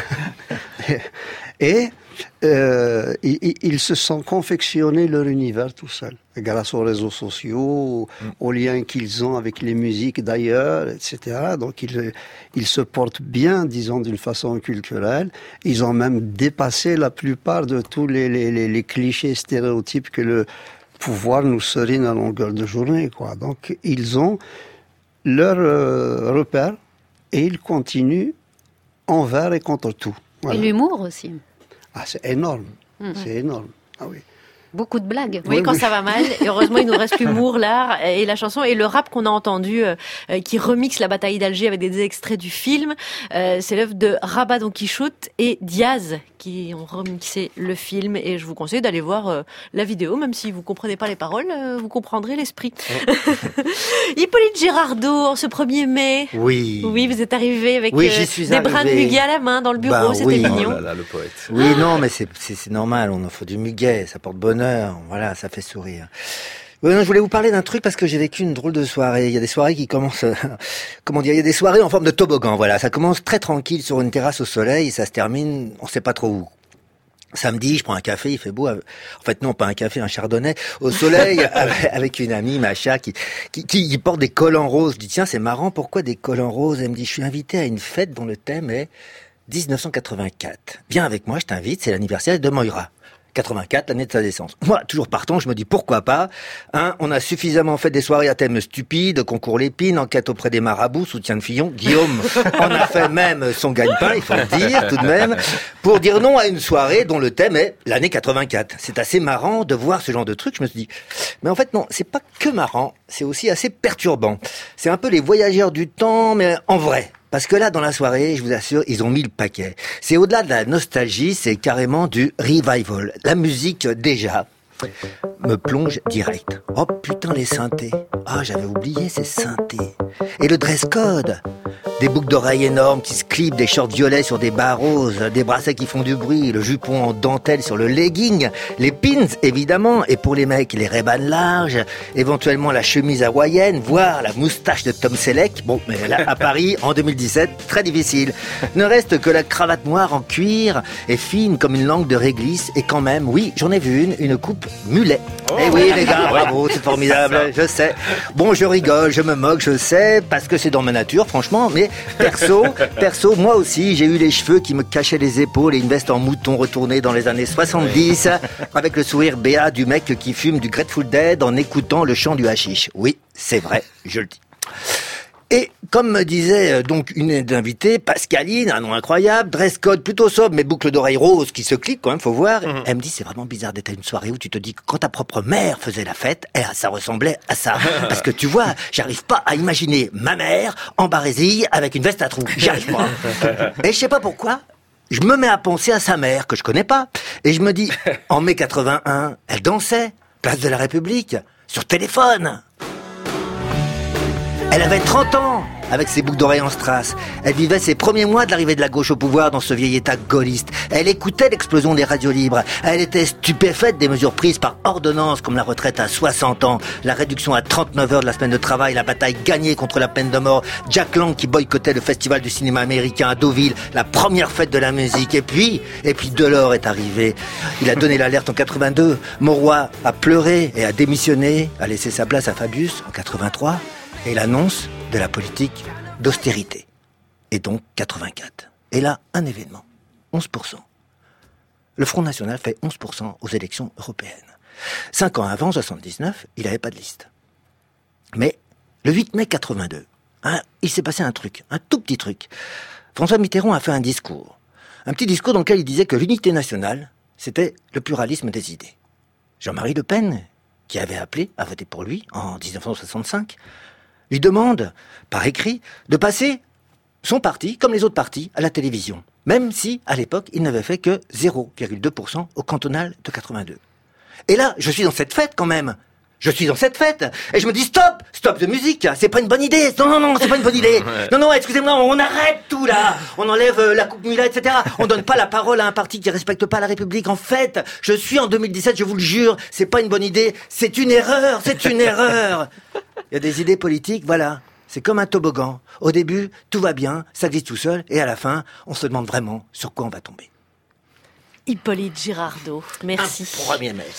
J: Et ils se sont confectionnés leur univers tout seuls, grâce aux réseaux sociaux, aux liens qu'ils ont avec les musiques d'ailleurs, etc. Donc ils se portent bien, disons, d'une façon culturelle. Ils ont même dépassé la plupart de tous les clichés stéréotypes que le pouvoir nous serine à longueur de journée, quoi. Donc ils ont leur repère et ils continuent envers et contre tout. Voilà.
D: Et l'humour aussi.
J: Ah, c'est énorme. C'est énorme. Ah oui.
D: Beaucoup de blagues.
B: Oui, quand ça va mal. Et heureusement, il nous reste l'humour, l'art et la chanson. Et le rap qu'on a entendu, qui remixe La bataille d'Alger avec des extraits du film, c'est l'œuvre de Rabat Don Quichotte et Diaz qui ont remixé le film. Et je vous conseille d'aller voir la vidéo, même si vous comprenez pas les paroles, vous comprendrez l'esprit. Hippolyte Girardot, en ce 1er mai.
H: Oui.
B: Oui, vous êtes arrivé avec
H: des
B: brins de muguet à la main dans le bureau, c'était mignon.
A: Oh là là, le poète.
H: Oui, non, mais c'est normal, on en faut du muguet, ça porte bonheur, voilà, ça fait sourire. Oui, non, je voulais vous parler d'un truc parce que j'ai vécu une drôle de soirée. Il y a des soirées qui commencent, il y a des soirées en forme de toboggan, voilà. Ça commence très tranquille sur une terrasse au soleil et ça se termine, on sait pas trop où. Samedi, je prends un café, il fait beau. En fait, non, pas un café, un chardonnay. Au soleil, avec une amie, Macha, qui porte des collants roses. Je dis, tiens, c'est marrant, pourquoi des collants roses? Elle me dit, je suis invité à une fête dont le thème est 1984. Viens avec moi, je t'invite, c'est l'anniversaire de Moira. 84, l'année de sa naissance. Moi, toujours partant, je me dis pourquoi pas. On a suffisamment fait des soirées à thème stupide, concours Lépine, enquête auprès des marabouts, soutien de Fillon. Guillaume en a fait même son gagne-pain, il faut le dire tout de même, pour dire non à une soirée dont le thème est l'année 84. C'est assez marrant de voir ce genre de truc. Je me suis dit, mais en fait non, c'est pas que marrant, c'est aussi assez perturbant. C'est un peu les voyageurs du temps, mais en vrai. Parce que là, dans la soirée, je vous assure, ils ont mis le paquet. C'est au-delà de la nostalgie, c'est carrément du revival. La musique, déjà, me plonge direct. Oh putain, les synthés. Ah, j'avais oublié ces synthés. Et le dress code. Des boucles d'oreilles énormes qui se clipent, des shorts violets sur des bas roses, des bracelets qui font du bruit, le jupon en dentelle sur le legging, les pins évidemment, et pour les mecs, les Ray-Ban larges, éventuellement la chemise hawaïenne, voire la moustache de Tom Selleck. Bon, mais là, à Paris, en 2017, très difficile. Ne reste que la cravate noire en cuir et fine comme une langue de réglisse, et quand même, oui, j'en ai vu une coupe mulet. Eh oui, les gars, bravo, c'est formidable, je sais. Bon, je rigole, je me moque, je sais, parce que c'est dans ma nature, franchement, mais perso, moi aussi, j'ai eu les cheveux qui me cachaient les épaules et une veste en mouton retournée dans les années 70, avec le sourire béat du mec qui fume du Grateful Dead en écoutant le chant du hashish. Oui, c'est vrai, je le dis. Et comme me disait donc une invitée, Pascaline, un nom incroyable, dress code plutôt sobre, mais boucles d'oreilles roses qui se cliquent quand même, faut voir. Elle me dit, c'est vraiment bizarre d'être à une soirée où tu te dis que quand ta propre mère faisait la fête, ça ressemblait à ça. Parce que tu vois, j'arrive pas à imaginer ma mère en barésille avec une veste à trous. J'y arrive pas. Et je sais pas pourquoi, je me mets à penser à sa mère, que je connais pas. Et je me dis, en mai 81, elle dansait, place de la République, sur téléphone. Elle avait 30 ans, avec ses boucles d'oreilles en strass. Elle vivait ses premiers mois de l'arrivée de la gauche au pouvoir dans ce vieil état gaulliste. Elle écoutait l'explosion des radios libres. Elle était stupéfaite des mesures prises par ordonnance, comme la retraite à 60 ans, la réduction à 39 heures de la semaine de travail, la bataille gagnée contre la peine de mort, Jack Lang qui boycottait le festival du cinéma américain à Deauville, la première fête de la musique. Et puis Delors est arrivé. Il a donné l'alerte en 82. Mauroy a pleuré et a démissionné, a laissé sa place à Fabius en 83. Et l'annonce de la politique d'austérité. Et donc 84. Et là, un événement. 11%. Le Front National fait 11% aux élections européennes. 5 ans avant, 79, il n'avait pas de liste. Mais le 8 mai 82, il s'est passé un truc, un tout petit truc. François Mitterrand a fait un discours. Un petit discours dans lequel il disait que l'unité nationale, c'était le pluralisme des idées. Jean-Marie Le Pen, qui avait appelé à voter pour lui en 1965, lui demande, par écrit, de passer son parti, comme les autres partis, à la télévision. Même si, à l'époque, il n'avait fait que 0,2% au cantonal de 82. Et là, je suis dans cette fête quand même. Je suis dans cette fête. Et je me dis, stop de musique. C'est pas une bonne idée. Non, c'est pas une bonne idée. Non, excusez-moi, on arrête tout là. On enlève la coupe mulet, etc. On donne pas la parole à un parti qui respecte pas la République. En fait, je suis en 2017, je vous le jure, c'est pas une bonne idée. C'est une erreur. Il y a des idées politiques, voilà. C'est comme un toboggan. Au début, tout va bien, ça glisse tout seul, et à la fin, on se demande vraiment sur quoi on va tomber.
B: Hippolyte Girardot, merci.
H: 1er mai.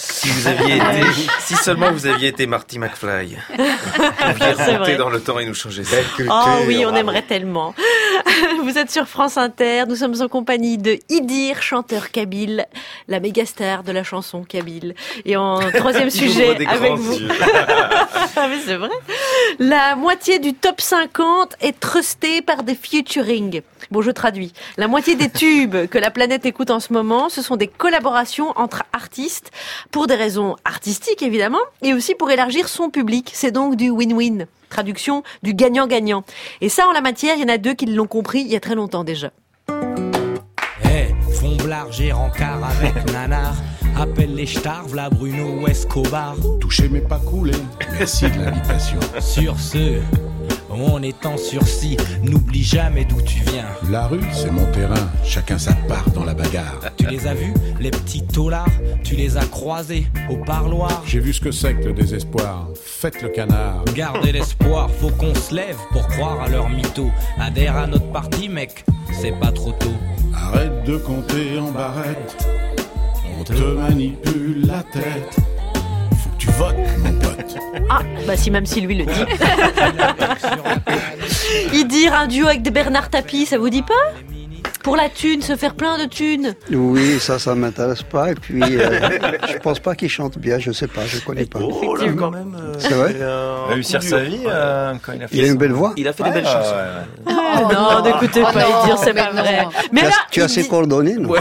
A: Si seulement vous aviez été Marty McFly. Vous pouviez remonter dans le temps et nous changer ça.
B: Oh oui, on aimerait tellement. Vous êtes sur France Inter, nous sommes en compagnie de Idir, chanteur kabyle, la méga star de la chanson kabyle. Et en troisième sujet avec vous. Ah mais c'est vrai. La moitié du top 50 est trustée par des featuring. Bon, je traduis. La moitié des tubes que la planète écoute en ce moment, ce sont des collaborations entre artistes pour des raisons artistiques évidemment et aussi pour élargir son public. C'est donc du win-win. Traduction du gagnant-gagnant. Et ça, en la matière, il y en a deux qui l'ont compris il y a très longtemps déjà.
I: Fomblard, j'ai rencard avec Nanar. Appelle les stars, v'là Bruno ou Escobar.
G: Toucher mais pas couler, merci de l'invitation.
I: Sur ce, on est en sursis, n'oublie jamais d'où tu viens.
G: La rue, c'est mon terrain, chacun sa part dans la bagarre.
I: Tu les as vus, les petits taulards? Tu les as croisés au parloir?
G: J'ai vu ce que c'est que le désespoir, faites le canard.
I: Gardez l'espoir, faut qu'on se lève pour croire à leur mytho. Adhère à notre parti, mec, c'est pas trop tôt.
G: Arrête de compter en barrette, on te manipule la tête. Faut que tu votes, mon pote.
B: Ah, bah si, même si lui le dit. Il dit un duo avec des Bernard Tapie, ça vous dit pas? Pour la thune, se faire plein de thunes.
J: Oui, ça m'intéresse pas. Et puis, je pense pas qu'il chante bien. Je sais pas, je connais pas.
A: Oh là, quand même.
J: C'est vrai.
C: Réussir sa vie quand il a fait.
J: Il a une belle voix.
A: Il a fait des belles chansons.
B: Non, n'écoutez pas y dire, c'est pas vrai. Mais là,
J: tu as ses coordonnées, non?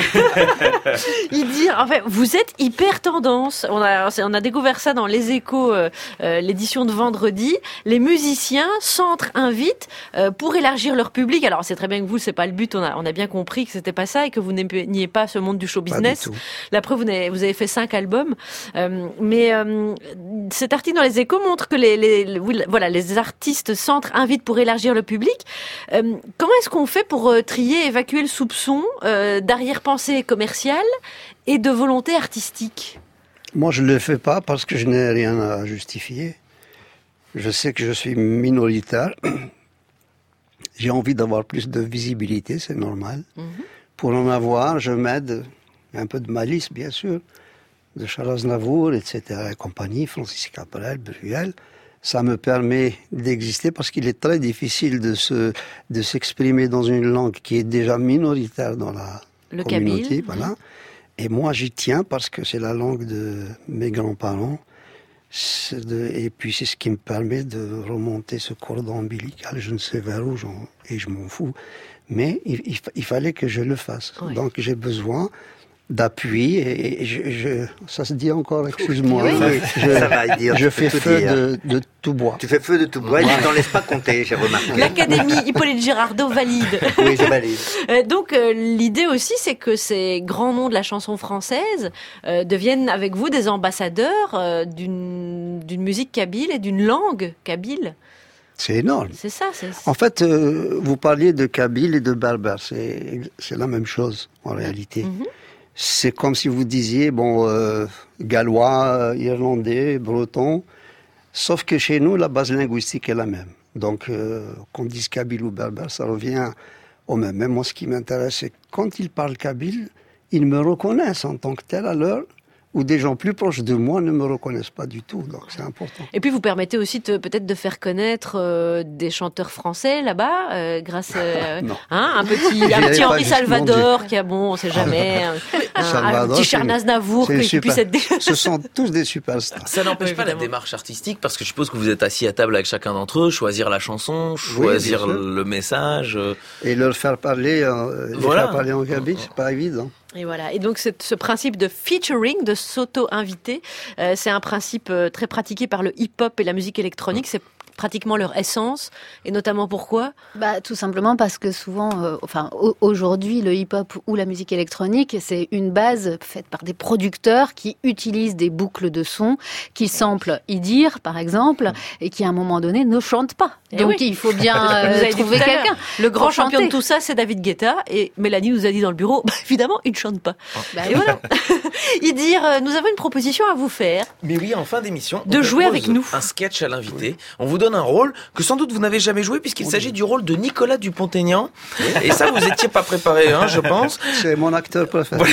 B: Il dit, en fait, vous êtes hyper tendance. On a découvert ça dans Les Échos, l'édition de vendredi. Les musiciens, centres, invitent pour élargir leur public. Alors, c'est très bien que vous, c'est pas le but. On a bien compris que c'était pas ça et que vous n'aimiez pas ce monde du show business. La preuve, vous avez fait 5 albums. Mais cet article dans Les Échos montre que les artistes centres invitent pour élargir le public. Comment est-ce qu'on fait pour trier, évacuer le soupçon d'arrière-pensée commerciale et de volonté artistique?
J: Moi, je ne le fais pas parce que je n'ai rien à justifier. Je sais que je suis minoritaire. J'ai envie d'avoir plus de visibilité, c'est normal. Pour en avoir, je m'aide, un peu de malice, bien sûr, de Charles Aznavour, etc., et compagnie, Francis Cabrel, Bruel. Ça me permet d'exister parce qu'il est très difficile de s'exprimer dans une langue qui est déjà minoritaire dans la communauté. Voilà. Et moi, j'y tiens parce que c'est la langue de mes grands-parents. Et puis, c'est ce qui me permet de remonter ce cordon ombilical, je ne sais vers où, et je m'en fous. Mais il fallait que je le fasse. Oui. Donc, j'ai besoin d'appui, et ça se dit encore, excuse-moi.
H: Oui. Ça va dire.
J: Je fais feu de tout bois.
H: Tu fais feu de tout bois et tu t'en laisses pas compter, j'ai remarqué.
B: L'Académie Hippolyte Girardot valide.
H: Oui, je valide.
B: Donc, l'idée aussi, c'est que ces grands noms de la chanson française deviennent avec vous des ambassadeurs d'une musique kabyle et d'une langue kabyle.
J: C'est énorme.
B: C'est ça.
J: En fait, vous parliez de kabyle et de berbère. C'est la même chose, en réalité. C'est comme si vous disiez, gallois, irlandais, breton. Sauf que chez nous, la base linguistique est la même. Donc, qu'on dise kabyle ou berbère, ça revient au même. Même moi, ce qui m'intéresse, c'est quand ils parlent kabyle, ils me reconnaissent en tant que tel à l'heure où des gens plus proches de moi ne me reconnaissent pas du tout. Donc, c'est important.
B: Et puis, vous permettez aussi peut-être de faire connaître des chanteurs français là-bas, grâce à un petit Henri Salvador qui a, on sait jamais, un petit Charles Aznavour qui puisse être...
J: Ce sont tous des superstars.
A: Ça n'empêche pas la démarche artistique, parce que je suppose que vous êtes assis à table avec chacun d'entre eux, choisir la chanson, choisir le message.
J: Et leur faire parler, faire parler en kabyle, c'est pas évident.
B: Et voilà. Et donc, ce principe de featuring, de s'auto-inviter, c'est un principe très pratiqué par le hip-hop et la musique électronique. C'est pratiquement leur essence. Et notamment pourquoi ?
D: Tout simplement parce que souvent, aujourd'hui, le hip-hop ou la musique électronique, c'est une base faite par des producteurs qui utilisent des boucles de sons, qui samplent Idir, par exemple, et qui, à un moment donné, ne chantent pas. Donc, il faut bien trouver quelqu'un.
B: Le grand champion de tout ça, c'est David Guetta. Et Mélanie nous a dit dans le bureau, évidemment, il ne chante pas. Et voilà. Idir, nous avons une proposition à vous faire.
A: Mais oui, en fin d'émission,
B: de jouer avec nous.
A: Un sketch à l'invité. On vous donne un rôle que sans doute vous n'avez jamais joué, puisqu'il s'agit du rôle de Nicolas Dupont-Aignan. Et ça, vous étiez pas préparé, je pense.
J: C'est mon acteur préféré.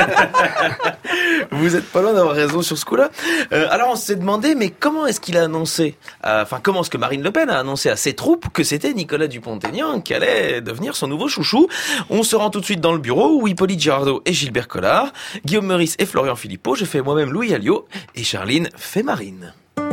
A: Vous êtes pas loin d'avoir raison sur ce coup-là. Alors, on s'est demandé, mais comment est-ce qu'il a annoncé, comment est-ce que Marine Le Pen a annoncé à ses troupes que c'était Nicolas Dupont-Aignan qui allait devenir son nouveau chouchou? On se rend tout de suite dans le bureau où Hippolyte Girardot et Gilbert Collard, Guillaume Meurice et Florian Philippot, je fais moi-même Louis Alliot et Charline fait Marine.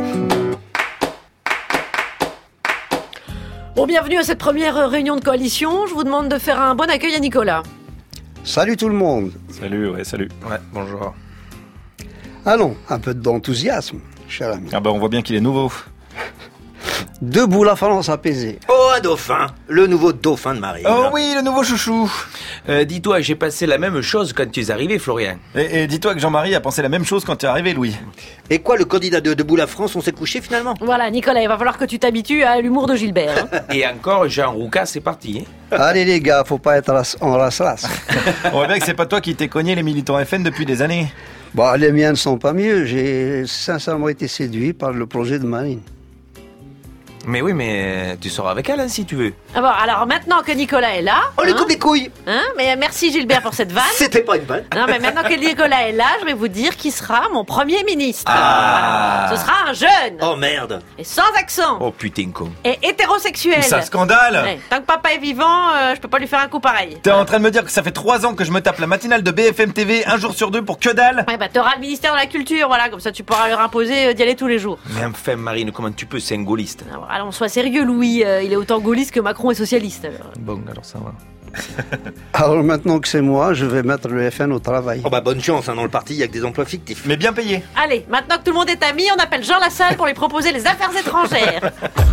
B: Bon, bienvenue à cette première réunion de coalition. Je vous demande de faire un bon accueil à Nicolas.
J: Salut tout le monde.
C: Salut, salut.
A: Ouais, bonjour.
J: Allons, un peu d'enthousiasme, cher ami.
C: On voit bien qu'il est nouveau.
J: Debout la France apaisée.
H: Oh, un dauphin. Le nouveau dauphin de Marine.
C: Oh oui, le nouveau chouchou.
A: Dis-toi, j'ai passé la même chose quand tu es arrivé, Florian.
C: Et dis-toi que Jean-Marie a pensé la même chose quand tu es arrivé, Louis.
H: Et quoi, le candidat de Debout la France, on s'est couché finalement?
B: Voilà, Nicolas, il va falloir que tu t'habitues à l'humour de Gilbert.
A: Et encore, Jean Roucas, c'est parti.
J: Allez les gars, faut pas être en race-race.
C: On voit bien que c'est pas toi qui t'es cogné les militants FN depuis des années.
J: Les miens ne sont pas mieux. J'ai sincèrement été séduit par le projet de Marine.
A: Mais oui, mais tu sors avec elle hein, si tu veux.
B: Ah bon, alors maintenant que Nicolas est là...
H: On lui coupe les couilles.
B: Mais merci Gilbert pour cette vanne.
H: C'était pas une vanne.
B: Non, mais maintenant que Nicolas est là, je vais vous dire qui sera mon Premier ministre.
A: Ah.
B: Ce sera un jeune.
H: Oh merde.
B: Et sans accent.
A: Oh putain con.
B: Et hétérosexuel.
C: C'est un scandale.
B: Ouais, tant que papa est vivant, je peux pas lui faire un coup pareil.
C: T'es en train de me dire que ça fait 3 ans que je me tape la matinale de BFM TV un jour sur 2 pour que dalle?
B: Ouais, bah t'auras le ministère de la Culture, voilà, comme ça tu pourras leur imposer d'y aller tous les jours.
A: Mais enfin Marine, comment tu peux, c'est un gaulliste.
B: Alors sois sérieux Louis, il est autant gaulliste que Macron est socialiste. Alors.
A: Bon, alors ça va.
J: Alors maintenant que c'est moi, je vais mettre le FN au travail.
H: Oh bah bonne chance, hein, dans le parti, il y a que des emplois fictifs.
C: Mais bien payés.
B: Allez, maintenant que tout le monde est ami, on appelle Jean Lassalle pour lui proposer les affaires étrangères.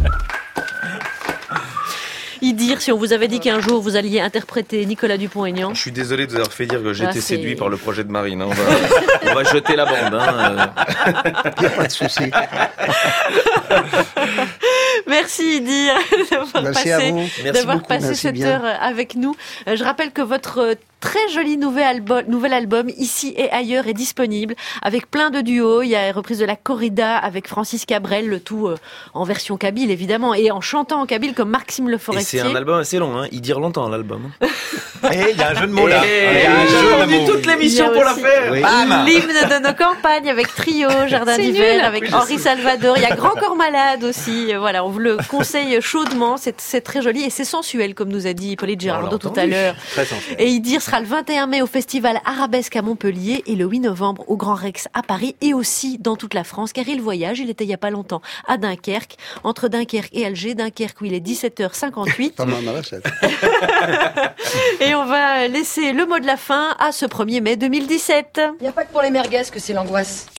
B: Idir, si on vous avait dit qu'un jour vous alliez interpréter Nicolas Dupont-Aignan.
A: Je suis désolé de vous avoir fait dire que j'étais
B: c'est-
A: séduit par le projet de Marine. Hein. On va jeter la bande. Hein.
J: Il n'y a pas de souci.
B: Merci Idir d'avoir
J: Merci à
B: passé,
J: vous.
A: Merci
B: d'avoir
A: beaucoup.
B: passé
J: Merci
B: cette
J: bien.
B: heure avec nous. Je rappelle que votre très joli nouvel album Ici et ailleurs est disponible avec plein de duos. Il y a une reprise de la corrida avec Francis Cabrel, le tout en version kabyle évidemment et en chantant en kabyle comme Maxime Le
A: Et
B: Forestier.
A: c'est un album assez long. Hein. Il dure longtemps l'album.
C: Et il y a un jeu de mots là.
A: Et
C: Il y a un jeu de
A: attendu
C: mots.
A: toute l'émission
B: Il y a
A: pour la
B: aussi-
A: faire.
H: Oui.
C: Bam.
B: L'hymne de nos campagnes avec Trio, Jardin
D: C'est
B: d'hiver,
D: nul.
B: avec Henri Salvador. Il y a Grand Corps Malade aussi. Voilà, on vous le conseille chaudement. C'est très joli et c'est sensuel, comme nous a dit Hippolyte Girardot tout à l'heure.
H: Très sensuel.
B: Et Idir sera le 21 mai au festival Arabesque à Montpellier et le 8 novembre au Grand Rex à Paris et aussi dans toute la France car il voyage. Il était il y a pas longtemps à Dunkerque, entre Dunkerque et Alger. Dunkerque où il est 17h58.
J: Tamam, la recette.
B: Et on va laisser le mot de la fin à ce 1er mai 2017.
E: Il n'y a pas que pour les merguez que c'est l'angoisse.